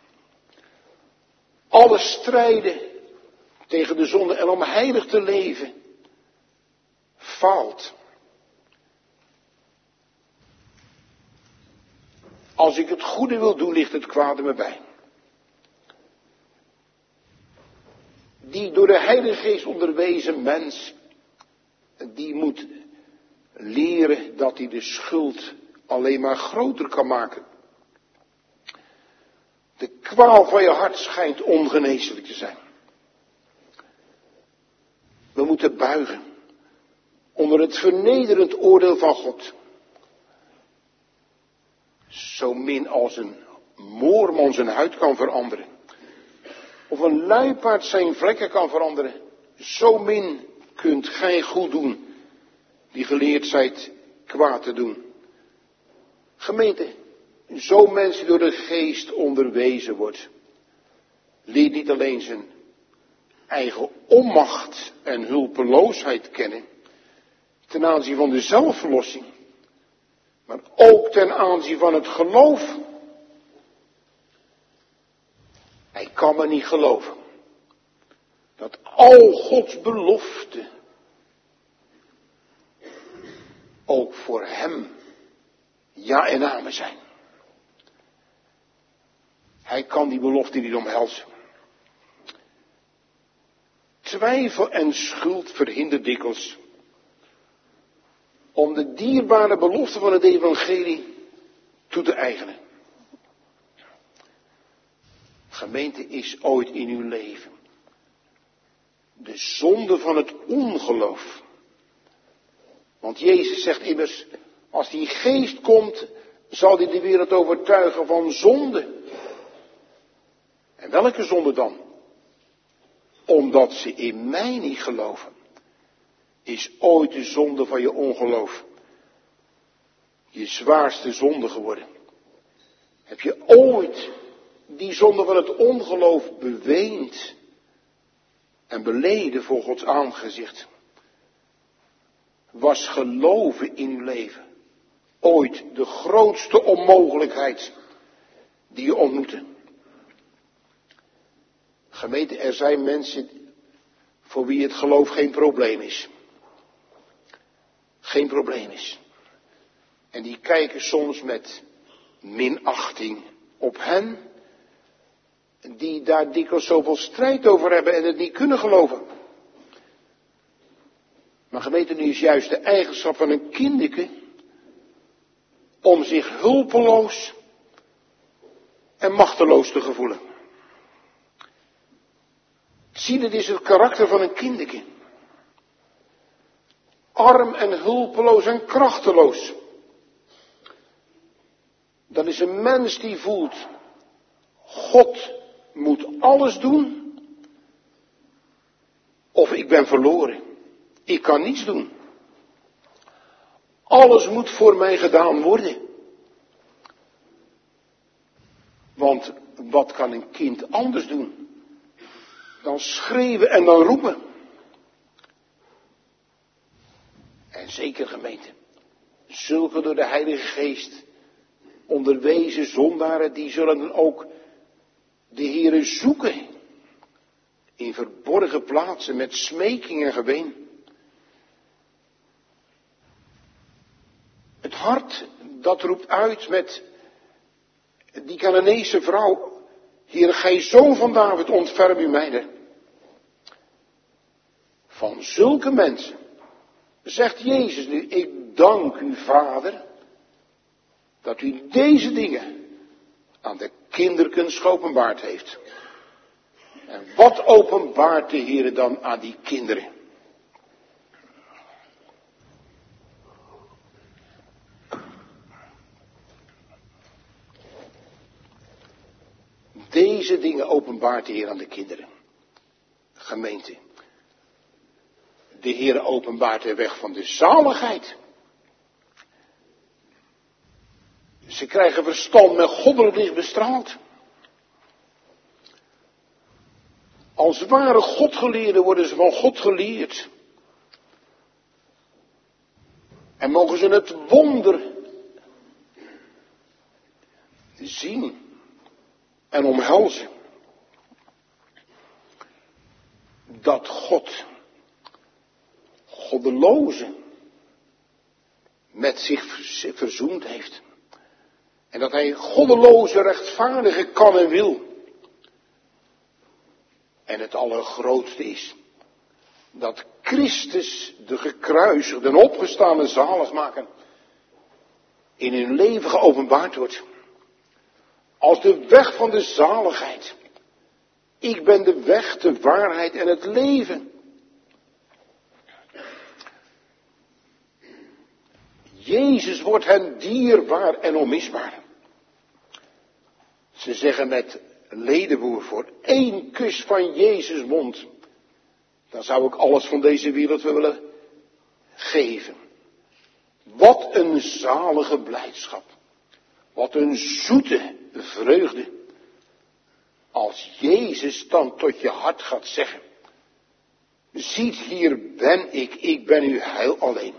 Speaker 1: Alle strijden tegen de zonde en om heilig te leven faalt. Als ik het goede wil doen, ligt het kwade me bij. Die door de Heilige Geest onderwezen mens, die moet leren dat hij de schuld alleen maar groter kan maken. De kwaal van je hart schijnt ongeneeslijk te zijn. We moeten buigen onder het vernederend oordeel van God. Zo min als een moorman zijn huid kan veranderen, of een luipaard zijn vlekken kan veranderen, zo min kunt gij goed doen, die geleerd zijt kwaad te doen. Gemeente, zo'n mens die door de geest onderwezen wordt, leert niet alleen zijn eigen onmacht en hulpeloosheid kennen, ten aanzien van de zelfverlossing, maar ook ten aanzien van het geloof. Hij kan maar niet geloven dat al Gods beloften ook voor hem ja en amen zijn. Hij kan die belofte niet omhelzen. Twijfel en schuld verhindert dikwijls om de dierbare belofte van het evangelie toe te eigenen. Gemeente, is ooit in uw leven de zonde van het ongeloof. Want Jezus zegt immers, als die geest komt, zal hij de wereld overtuigen van zonde. En welke zonde dan? Omdat ze in mij niet geloven. Is ooit de zonde van je ongeloof je zwaarste zonde geworden? Heb je ooit die zonde van het ongeloof beweend en beleden voor Gods aangezicht? Was geloven in uw leven ooit de grootste onmogelijkheid die je ontmoette? Gemeente, er zijn mensen voor wie het geloof geen probleem is. Geen probleem is. En die kijken soms met minachting op hen, die daar dikwijls zoveel strijd over hebben en het niet kunnen geloven. Maar gemeente, nu is juist de eigenschap van een kinderke om zich hulpeloos en machteloos te gevoelen. Zie, dit is het karakter van een kinderke. Arm en hulpeloos en krachteloos. Dat is een mens die voelt, God moet alles doen, of ik ben verloren. Ik kan niets doen. Alles moet voor mij gedaan worden. Want wat kan een kind anders doen dan schreeuwen en dan roepen? En zeker, gemeente, zulke door de Heilige Geest onderwezen zondaren, die zullen dan ook de Heere zoeken in verborgen plaatsen met smeking en geween. Het hart, dat roept uit met die Canaanese vrouw: Heere, gij zoon van David, ontferm u mijner. Van zulke mensen zegt Jezus nu: ik dank u, Vader, dat u deze dingen aan de kinderkens geopenbaard heeft. En wat openbaart de Heere dan aan die kinderen? Deze dingen openbaart de Heer aan de kinderen. Gemeente. De Heer openbaart de weg van de zaligheid. Ze krijgen verstand met goddelijk licht bestraald. Als ware Godgeleerden worden ze van God geleerd. En mogen ze het wonder zien en omhelzen. Dat God goddelozen met zich verzoend heeft. En dat hij goddeloze rechtvaardige kan en wil. En het allergrootste is dat Christus, de gekruisigde en opgestane zaligmaker, in hun leven geopenbaard wordt. Als de weg van de zaligheid. Ik ben de weg, de waarheid en het leven. Jezus wordt hen dierbaar en onmisbaar. Ze zeggen met Ledenboer, voor 1 kus van Jezus' mond, dan zou ik alles van deze wereld willen geven. Wat een zalige blijdschap. Wat een zoete vreugde. Als Jezus dan tot je hart gaat zeggen, ziet, hier ben ik ben uw heil alleen.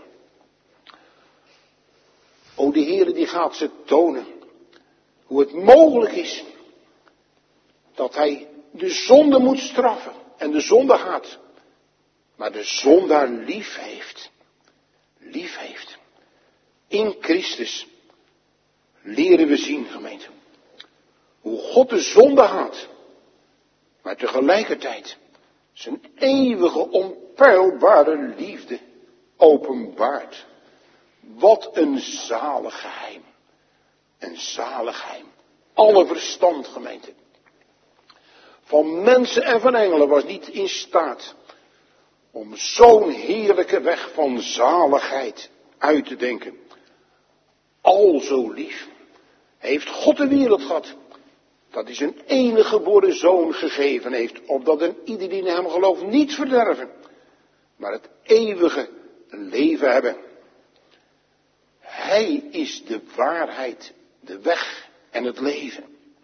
Speaker 1: O, de Heere die gaat ze tonen hoe het mogelijk is dat hij de zonde moet straffen en de zonde haat, maar de zondaar lief heeft. Lief heeft. In Christus leren we zien, gemeente, hoe God de zonde haat, maar tegelijkertijd zijn eeuwige onpeilbare liefde openbaart. Wat een zalig geheim. Een zalig geheim. Alle verstand, gemeente, van mensen en van engelen was niet in staat om zo'n heerlijke weg van zaligheid uit te denken. Al zo lief heeft God de wereld gehad, dat hij zijn enige geboren zoon gegeven heeft, opdat een ieder die in hem gelooft niet verderven, maar het eeuwige leven hebben. Hij is de waarheid, de weg en het leven.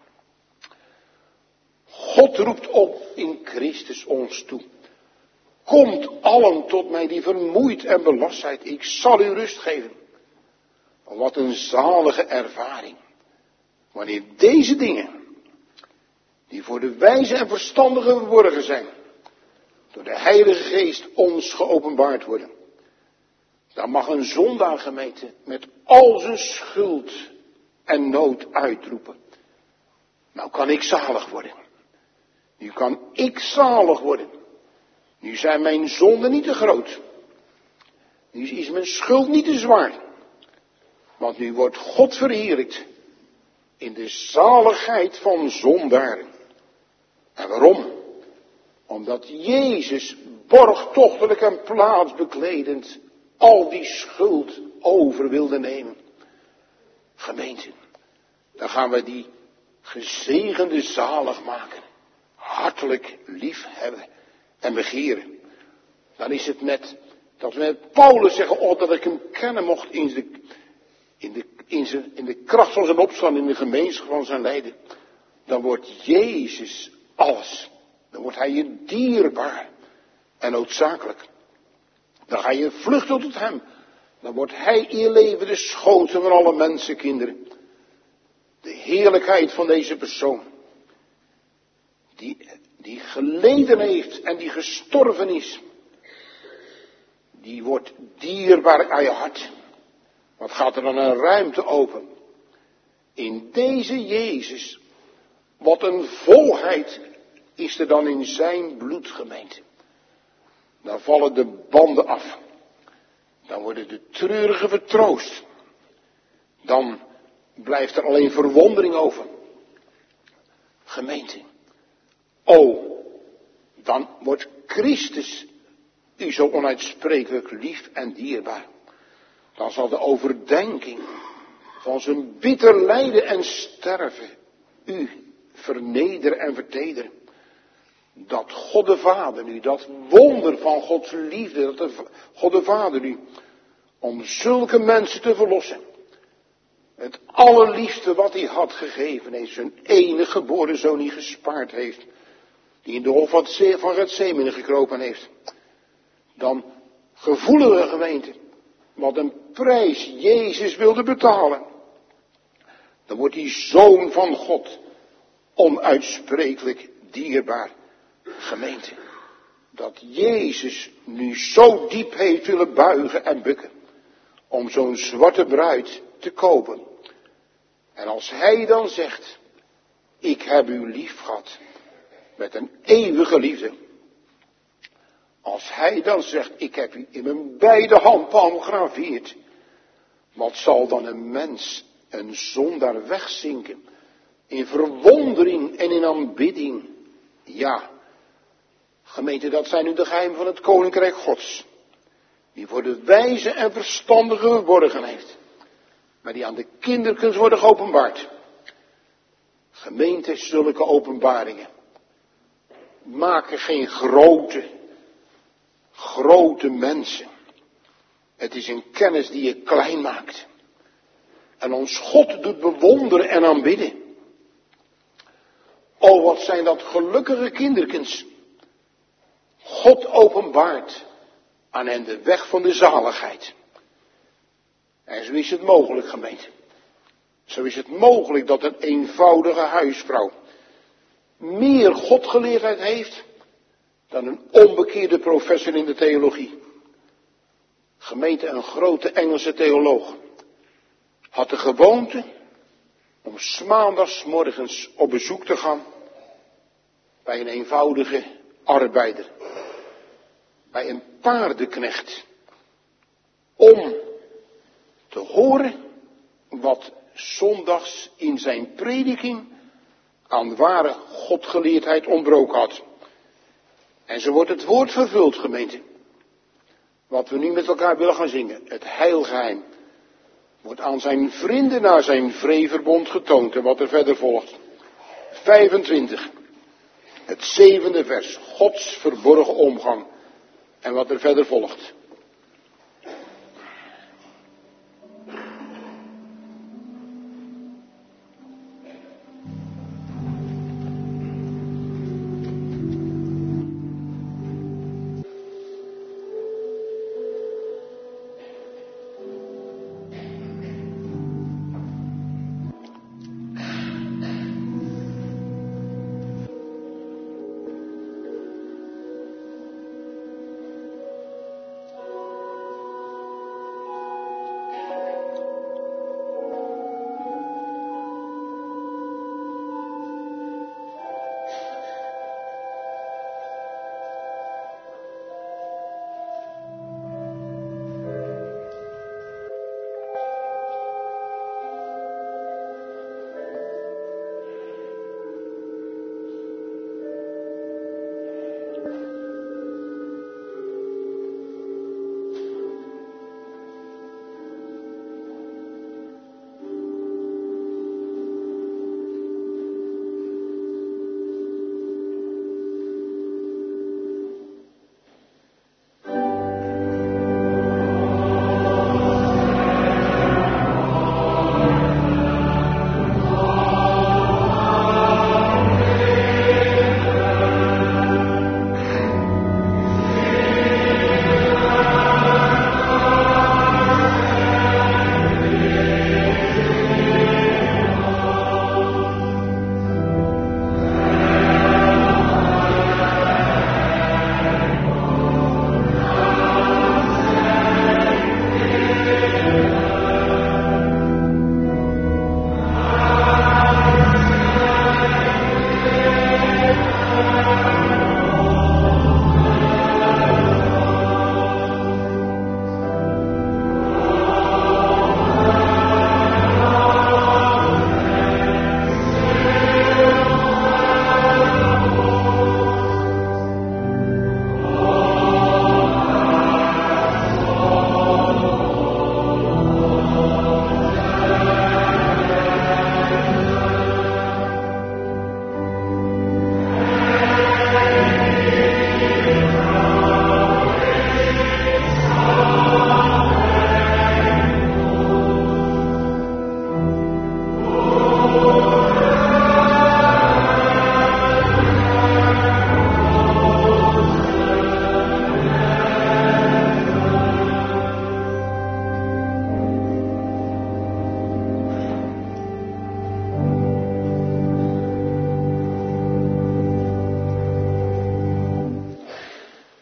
Speaker 1: God roept op in Christus ons toe. Komt allen tot mij die vermoeid en belast zijn, ik zal u rust geven. Wat een zalige ervaring. Wanneer deze dingen, die voor de wijze en verstandigen verborgen zijn, door de Heilige Geest ons geopenbaard worden. Dan mag een zondaar, gemeente, met al zijn schuld en nood uitroepen. Nou kan ik zalig worden. Nu kan ik zalig worden. Nu zijn mijn zonden niet te groot. Nu is mijn schuld niet te zwaar. Want nu wordt God verheerlijkt in de zaligheid van zondaren. En waarom? Omdat Jezus borgtochtelijk en plaatsbekledend al die schuld over wilde nemen. Gemeente, dan gaan we die gezegende zaligmaker hartelijk lief hebben en begeren. Dan is het net dat we met Paulus zeggen, oh dat ik hem kennen mocht in de kracht van zijn opstand, in de gemeenschap van zijn lijden. Dan wordt Jezus alles. Dan wordt hij je dierbaar en noodzakelijk. Dan ga je vluchten tot hem. Dan wordt hij in je leven de schoten van alle mensenkinderen. De heerlijkheid van deze persoon. Die geleden heeft en die gestorven is. Die wordt dierbaar aan je hart. Wat gaat er dan een ruimte open. In deze Jezus. Wat een volheid is er dan in zijn bloed, gemeente. Dan vallen de banden af. Dan worden de treurigen vertroost. Dan blijft er alleen verwondering over. Gemeente. Dan wordt Christus u zo onuitsprekelijk lief en dierbaar. Dan zal de overdenking van zijn bitter lijden en sterven u vernederen en vertederen. Dat God de Vader nu, dat wonder van Gods liefde, dat God de Vader nu, om zulke mensen te verlossen, het allerliefste wat hij had gegeven heeft, zijn enige geboren zoon die gespaard heeft, die in de hof van Getsemane gekropen heeft. Dan gevoelen we, gemeente, wat een prijs Jezus wilde betalen. Dan wordt die Zoon van God onuitsprekelijk dierbaar. Gemeente, dat Jezus nu zo diep heeft willen buigen en bukken om zo'n zwarte bruid te kopen. En als hij dan zegt, ik heb u lief gehad, met een eeuwige liefde. Als hij dan zegt, ik heb u in mijn beide handpalmen gegraveerd. Wat zal dan een mens, een zondaar wegzinken? In verwondering en in aanbidding. Ja, gemeente, dat zijn nu de geheimen van het koninkrijk Gods. Die voor de wijze en verstandige geborgen heeft. Maar die aan de kinderkens worden geopenbaard. Gemeente, zulke openbaringen maken geen grote mensen. Het is een kennis die je klein maakt. En ons God doet bewonderen en aanbidden. O, wat zijn dat gelukkige kinderkens. God openbaart aan hen de weg van de zaligheid. En zo is het mogelijk, gemeente. Zo is het mogelijk dat een eenvoudige huisvrouw meer godgeleerdheid heeft dan een onbekeerde professor in de theologie. Gemeente, een grote Engelse theoloog had de gewoonte om 's maandagsmorgens op bezoek te gaan bij een eenvoudige arbeider, bij een paardenknecht, om te horen wat zondags in zijn prediking aan ware godgeleerdheid ontbroken had. En zo wordt het woord vervuld, gemeente. Wat we nu met elkaar willen gaan zingen, het heilgeheim, wordt aan zijn vrienden na zijn vreeverbond getoond. En wat er verder volgt. 25. Het 7e vers. Gods verborgen omgang. En wat er verder volgt.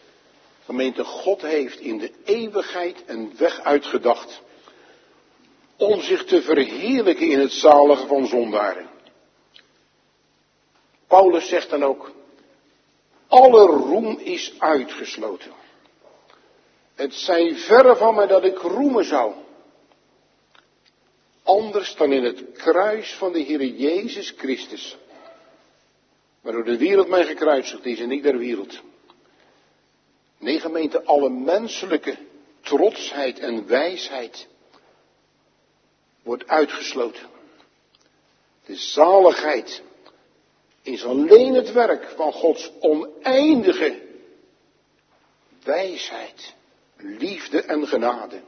Speaker 1: Gemeente, God heeft in de eeuwigheid een weg uitgedacht om zich te verheerlijken in het zalige van zondaren. Paulus zegt dan ook, alle roem is uitgesloten. Het zij verre van mij dat ik roemen zou. Anders dan in het kruis van de Heer Jezus Christus. Waardoor de wereld mij gekruisigd is en ik der wereld. Nee, gemeente, alle menselijke trotsheid en wijsheid wordt uitgesloten. De zaligheid is alleen het werk van Gods oneindige wijsheid, liefde en genade.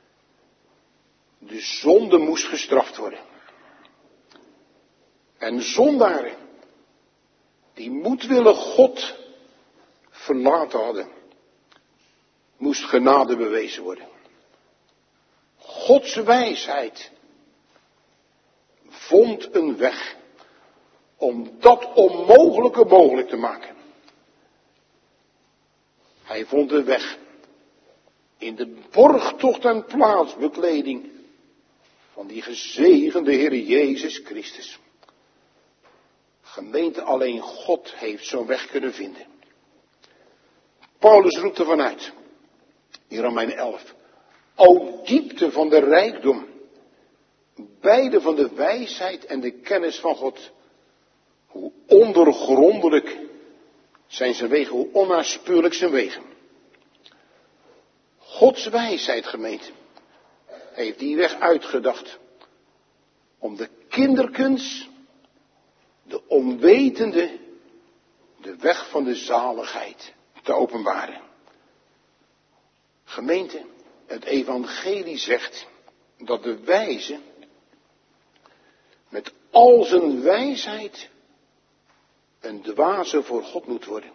Speaker 1: De zonde moest gestraft worden. En zondaren, die moedwillig God verlaten hadden, moest genade bewezen worden. Gods wijsheid vond een weg om dat onmogelijke mogelijk te maken. Hij vond een weg in de borgtocht en plaatsbekleding van die gezegende Heer Jezus Christus. Gemeente, alleen God heeft zo'n weg kunnen vinden. Paulus roept ervan uit, in Romeinen 11, o diepte van de rijkdom, beide van de wijsheid en de kennis van God. Hoe ondergrondelijk zijn zijn wegen, hoe onnaspeurlijk zijn wegen. Gods wijsheid, gemeente, heeft die weg uitgedacht om de kinderkens, de onwetende, de weg van de zaligheid te openbaren. Gemeente, het evangelie zegt dat de wijze met al zijn wijsheid een dwaze voor God moet worden.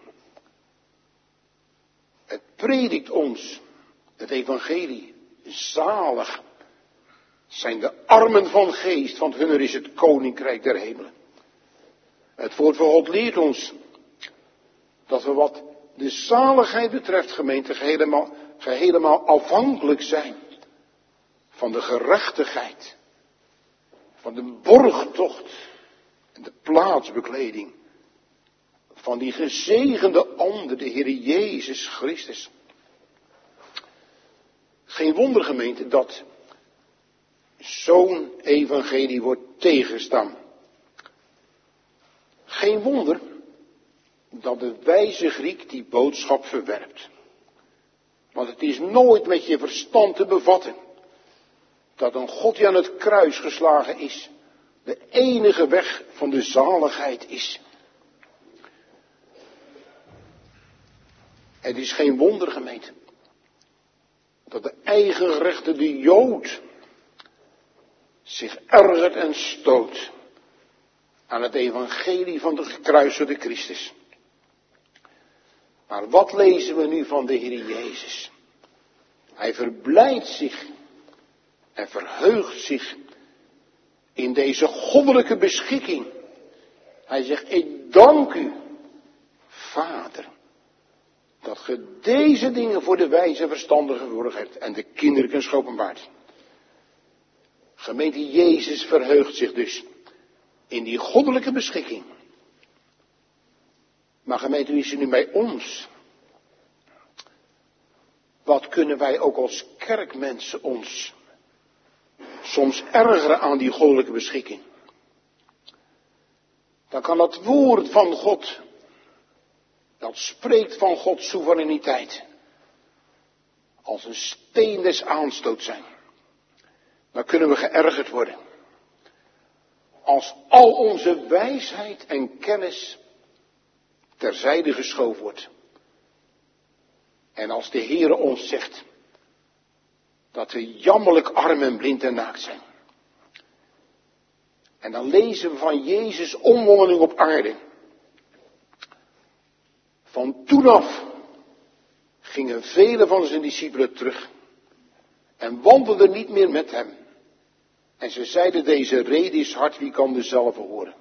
Speaker 1: Het predikt ons, het evangelie, zalig zijn de armen van geest, want hunner is het koninkrijk der hemelen. Het woord van God leert ons dat we wat de zaligheid betreft, gemeente, geheel afhankelijk zijn van de gerechtigheid, van de borgtocht en de plaatsbekleding van die gezegende ander, de Heer Jezus Christus. Geen wonder, gemeente, dat zo'n evangelie wordt tegengestaan. Geen wonder dat de wijze Griek die boodschap verwerpt. Want het is nooit met je verstand te bevatten dat een God die aan het kruis geslagen is, de enige weg van de zaligheid is. Het is geen wonder, gemeente, dat de eigengerechtigde Jood zich ergert en stoot aan het evangelie van de gekruisigde Christus. Maar wat lezen we nu van de Heer Jezus? Hij verblijdt zich en verheugt zich in deze goddelijke beschikking. Hij zegt, ik dank u, Vader, dat ge deze dingen voor de wijze en verstandigen geborgen hebt en de kinderkens openbaart. Gemeente, Jezus verheugt zich dus in die goddelijke beschikking. Maar gemeente, hoe is het nu bij ons? Wat kunnen wij ook als kerkmensen ons soms ergeren aan die goddelijke beschikking? Dan kan het woord van God, dat spreekt van Gods soevereiniteit, als een steen des aanstoots zijn. Dan kunnen we geërgerd worden. Als al onze wijsheid en kennis terzijde geschoven wordt. En als de Heere ons zegt dat we jammerlijk arm en blind en naakt zijn. En dan lezen we van Jezus' omwandeling op aarde. Van toen af gingen vele van zijn discipelen terug en wandelden niet meer met hem. En ze zeiden, deze rede is hard, wie kan dezelfde horen?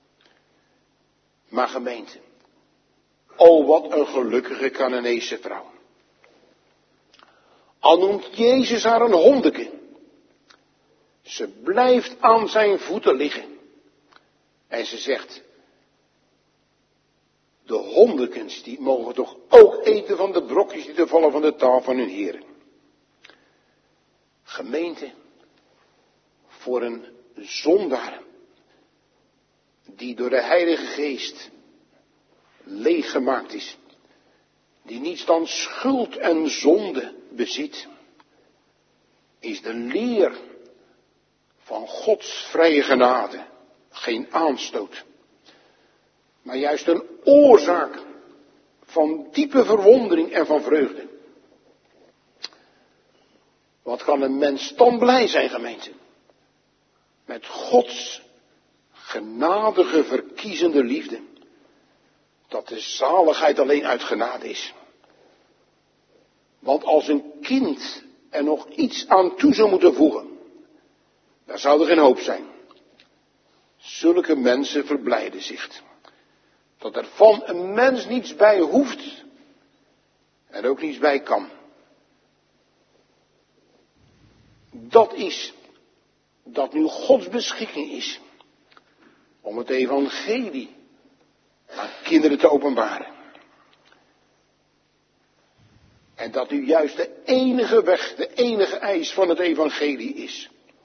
Speaker 1: Maar gemeente, o wat een gelukkige Canaanese vrouw. Al noemt Jezus haar een hondeke, Ze blijft aan zijn voeten liggen. En ze zegt, de hondekens die mogen toch ook eten van de brokjes die er vallen van de tafel van hun heren. Gemeente, voor een zondaar die door de Heilige Geest leeggemaakt is, die niets dan schuld en zonde bezit, is de leer van Gods vrije genade geen aanstoot, maar juist een oorzaak van diepe verwondering en van vreugde. Wat kan een mens dan blij zijn, gemeente, met Gods genadige verkiezende liefde, dat de zaligheid alleen uit genade is. Want als een kind er nog iets aan toe zou moeten voegen, dan zou er geen hoop zijn. Zulke mensen verblijden zich, dat er van een mens niets bij hoeft en ook niets bij kan. Dat is dat nu Gods beschikking is om het evangelie aan kinderen te openbaren. En dat nu juist de enige weg, de enige eis van het evangelie is.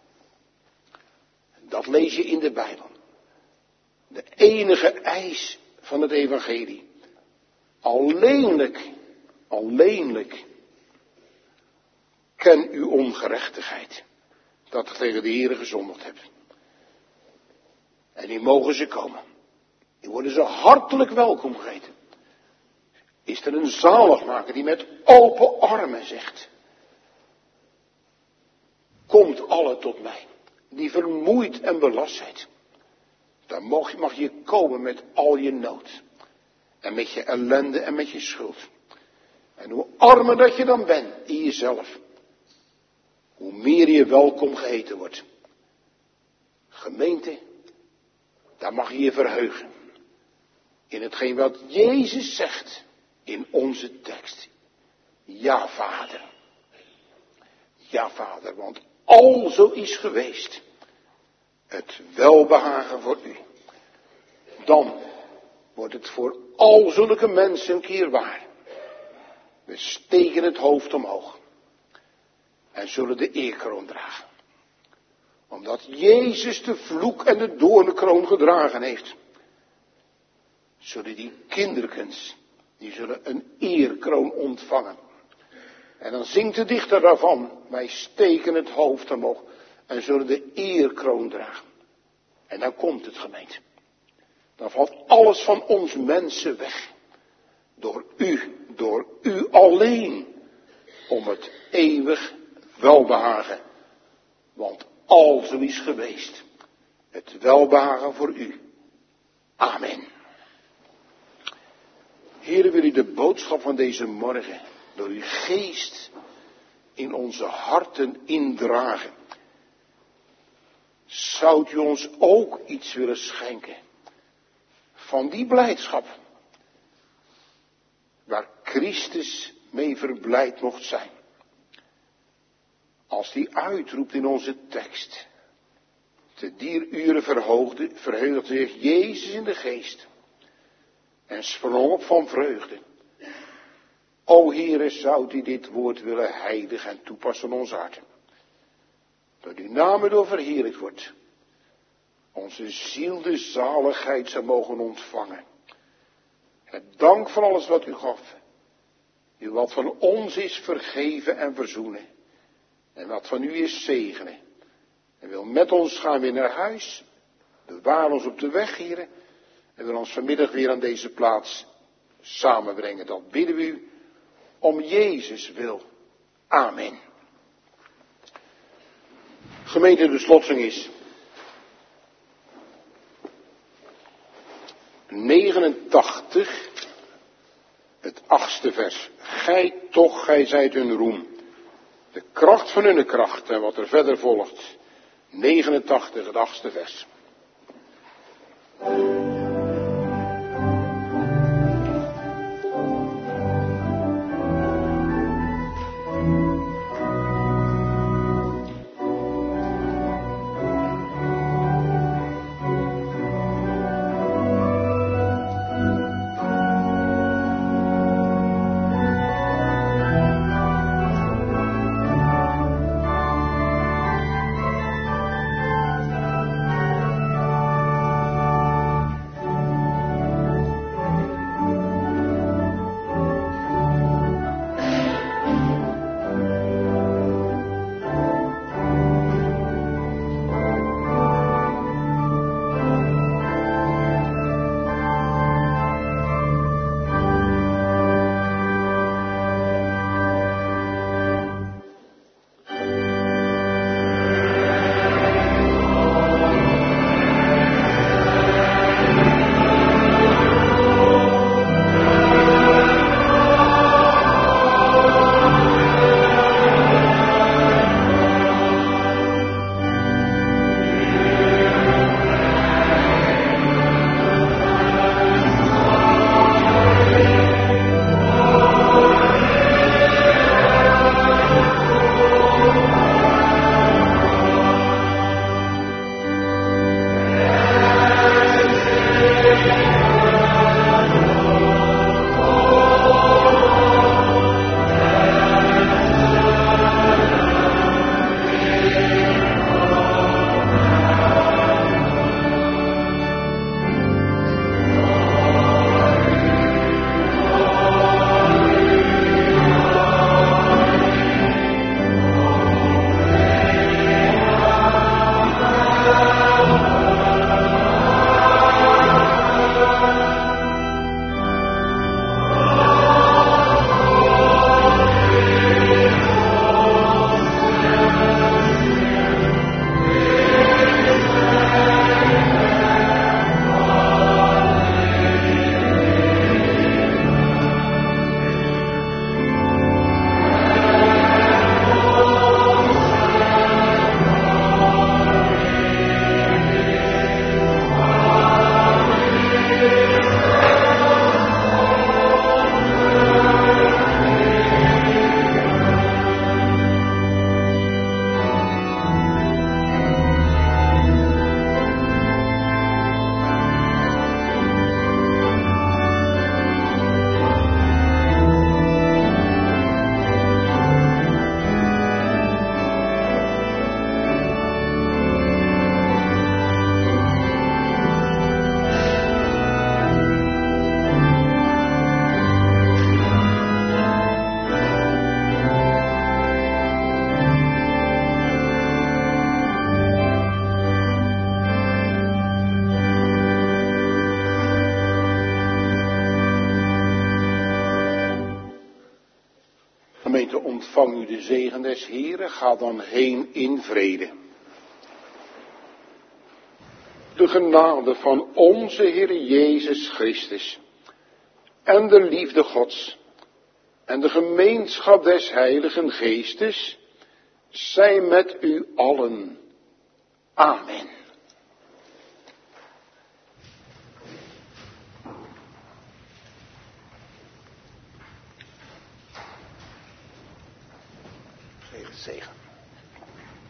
Speaker 1: Dat lees je in de Bijbel. De enige eis van het evangelie. Alleenlijk ken uw ongerechtigheid. Dat ik tegen de Heere gezondigd heb. En nu mogen ze komen. Nu worden ze hartelijk welkom geheten. Is er een zaligmaker die met open armen zegt: komt alle tot mij, die vermoeid en belast zijt. Dan mag je komen met al je nood. En met je ellende en met je schuld. En hoe armer dat je dan bent in jezelf, hoe meer je welkom geheten wordt. Gemeente, daar mag je je verheugen. In hetgeen wat Jezus zegt in onze tekst. Ja, Vader. Ja, Vader, want al zo is geweest het welbehagen voor u. Dan wordt het voor al zulke mensen een keer waar. We steken het hoofd omhoog. En zullen de eerkroon dragen. Omdat Jezus de vloek en de doornenkroon gedragen heeft. Zullen die kinderkens, die zullen een eerkroon ontvangen. En dan zingt de dichter daarvan: wij steken het hoofd omhoog en zullen de eerkroon dragen. En dan komt het, gemeente. Dan valt alles van ons mensen weg. Door u alleen. Om het eeuwig welbehagen. Want al zo is geweest het welbehagen voor u. Amen. Heere, wil u de boodschap van deze morgen door uw geest in onze harten indragen. Zou u ons ook iets willen schenken van die blijdschap waar Christus mee verblijd mocht zijn. Als die uitroept in onze tekst, te dier uren verheugde zich Jezus in de geest en sprong op van vreugde. O Heere, zou u dit woord willen heilig en toepassen in ons harten. Dat uw naam door verheerlijkt wordt. Onze ziel de zaligheid zou mogen ontvangen. Het dank voor alles wat u gaf. U wat van ons is vergeven en verzoenen. En wat van u is zegenen. En wil met ons gaan weer naar huis. Bewaar ons op de weg, Heere. En wil ons vanmiddag weer aan deze plaats samenbrengen. Dat bidden we u om Jezus wil. Amen. Gemeente, de slotzing is 89, het 8e vers. Gij zijt hun roem. De kracht van hun kracht en wat er verder volgt. 89, het 8e vers. ontvang u de zegen des Heeren. Ga dan heen in vrede. De genade van onze Heer Jezus Christus en de liefde Gods en de gemeenschap des Heiligen Geestes zij met u allen. Amen. Zegen.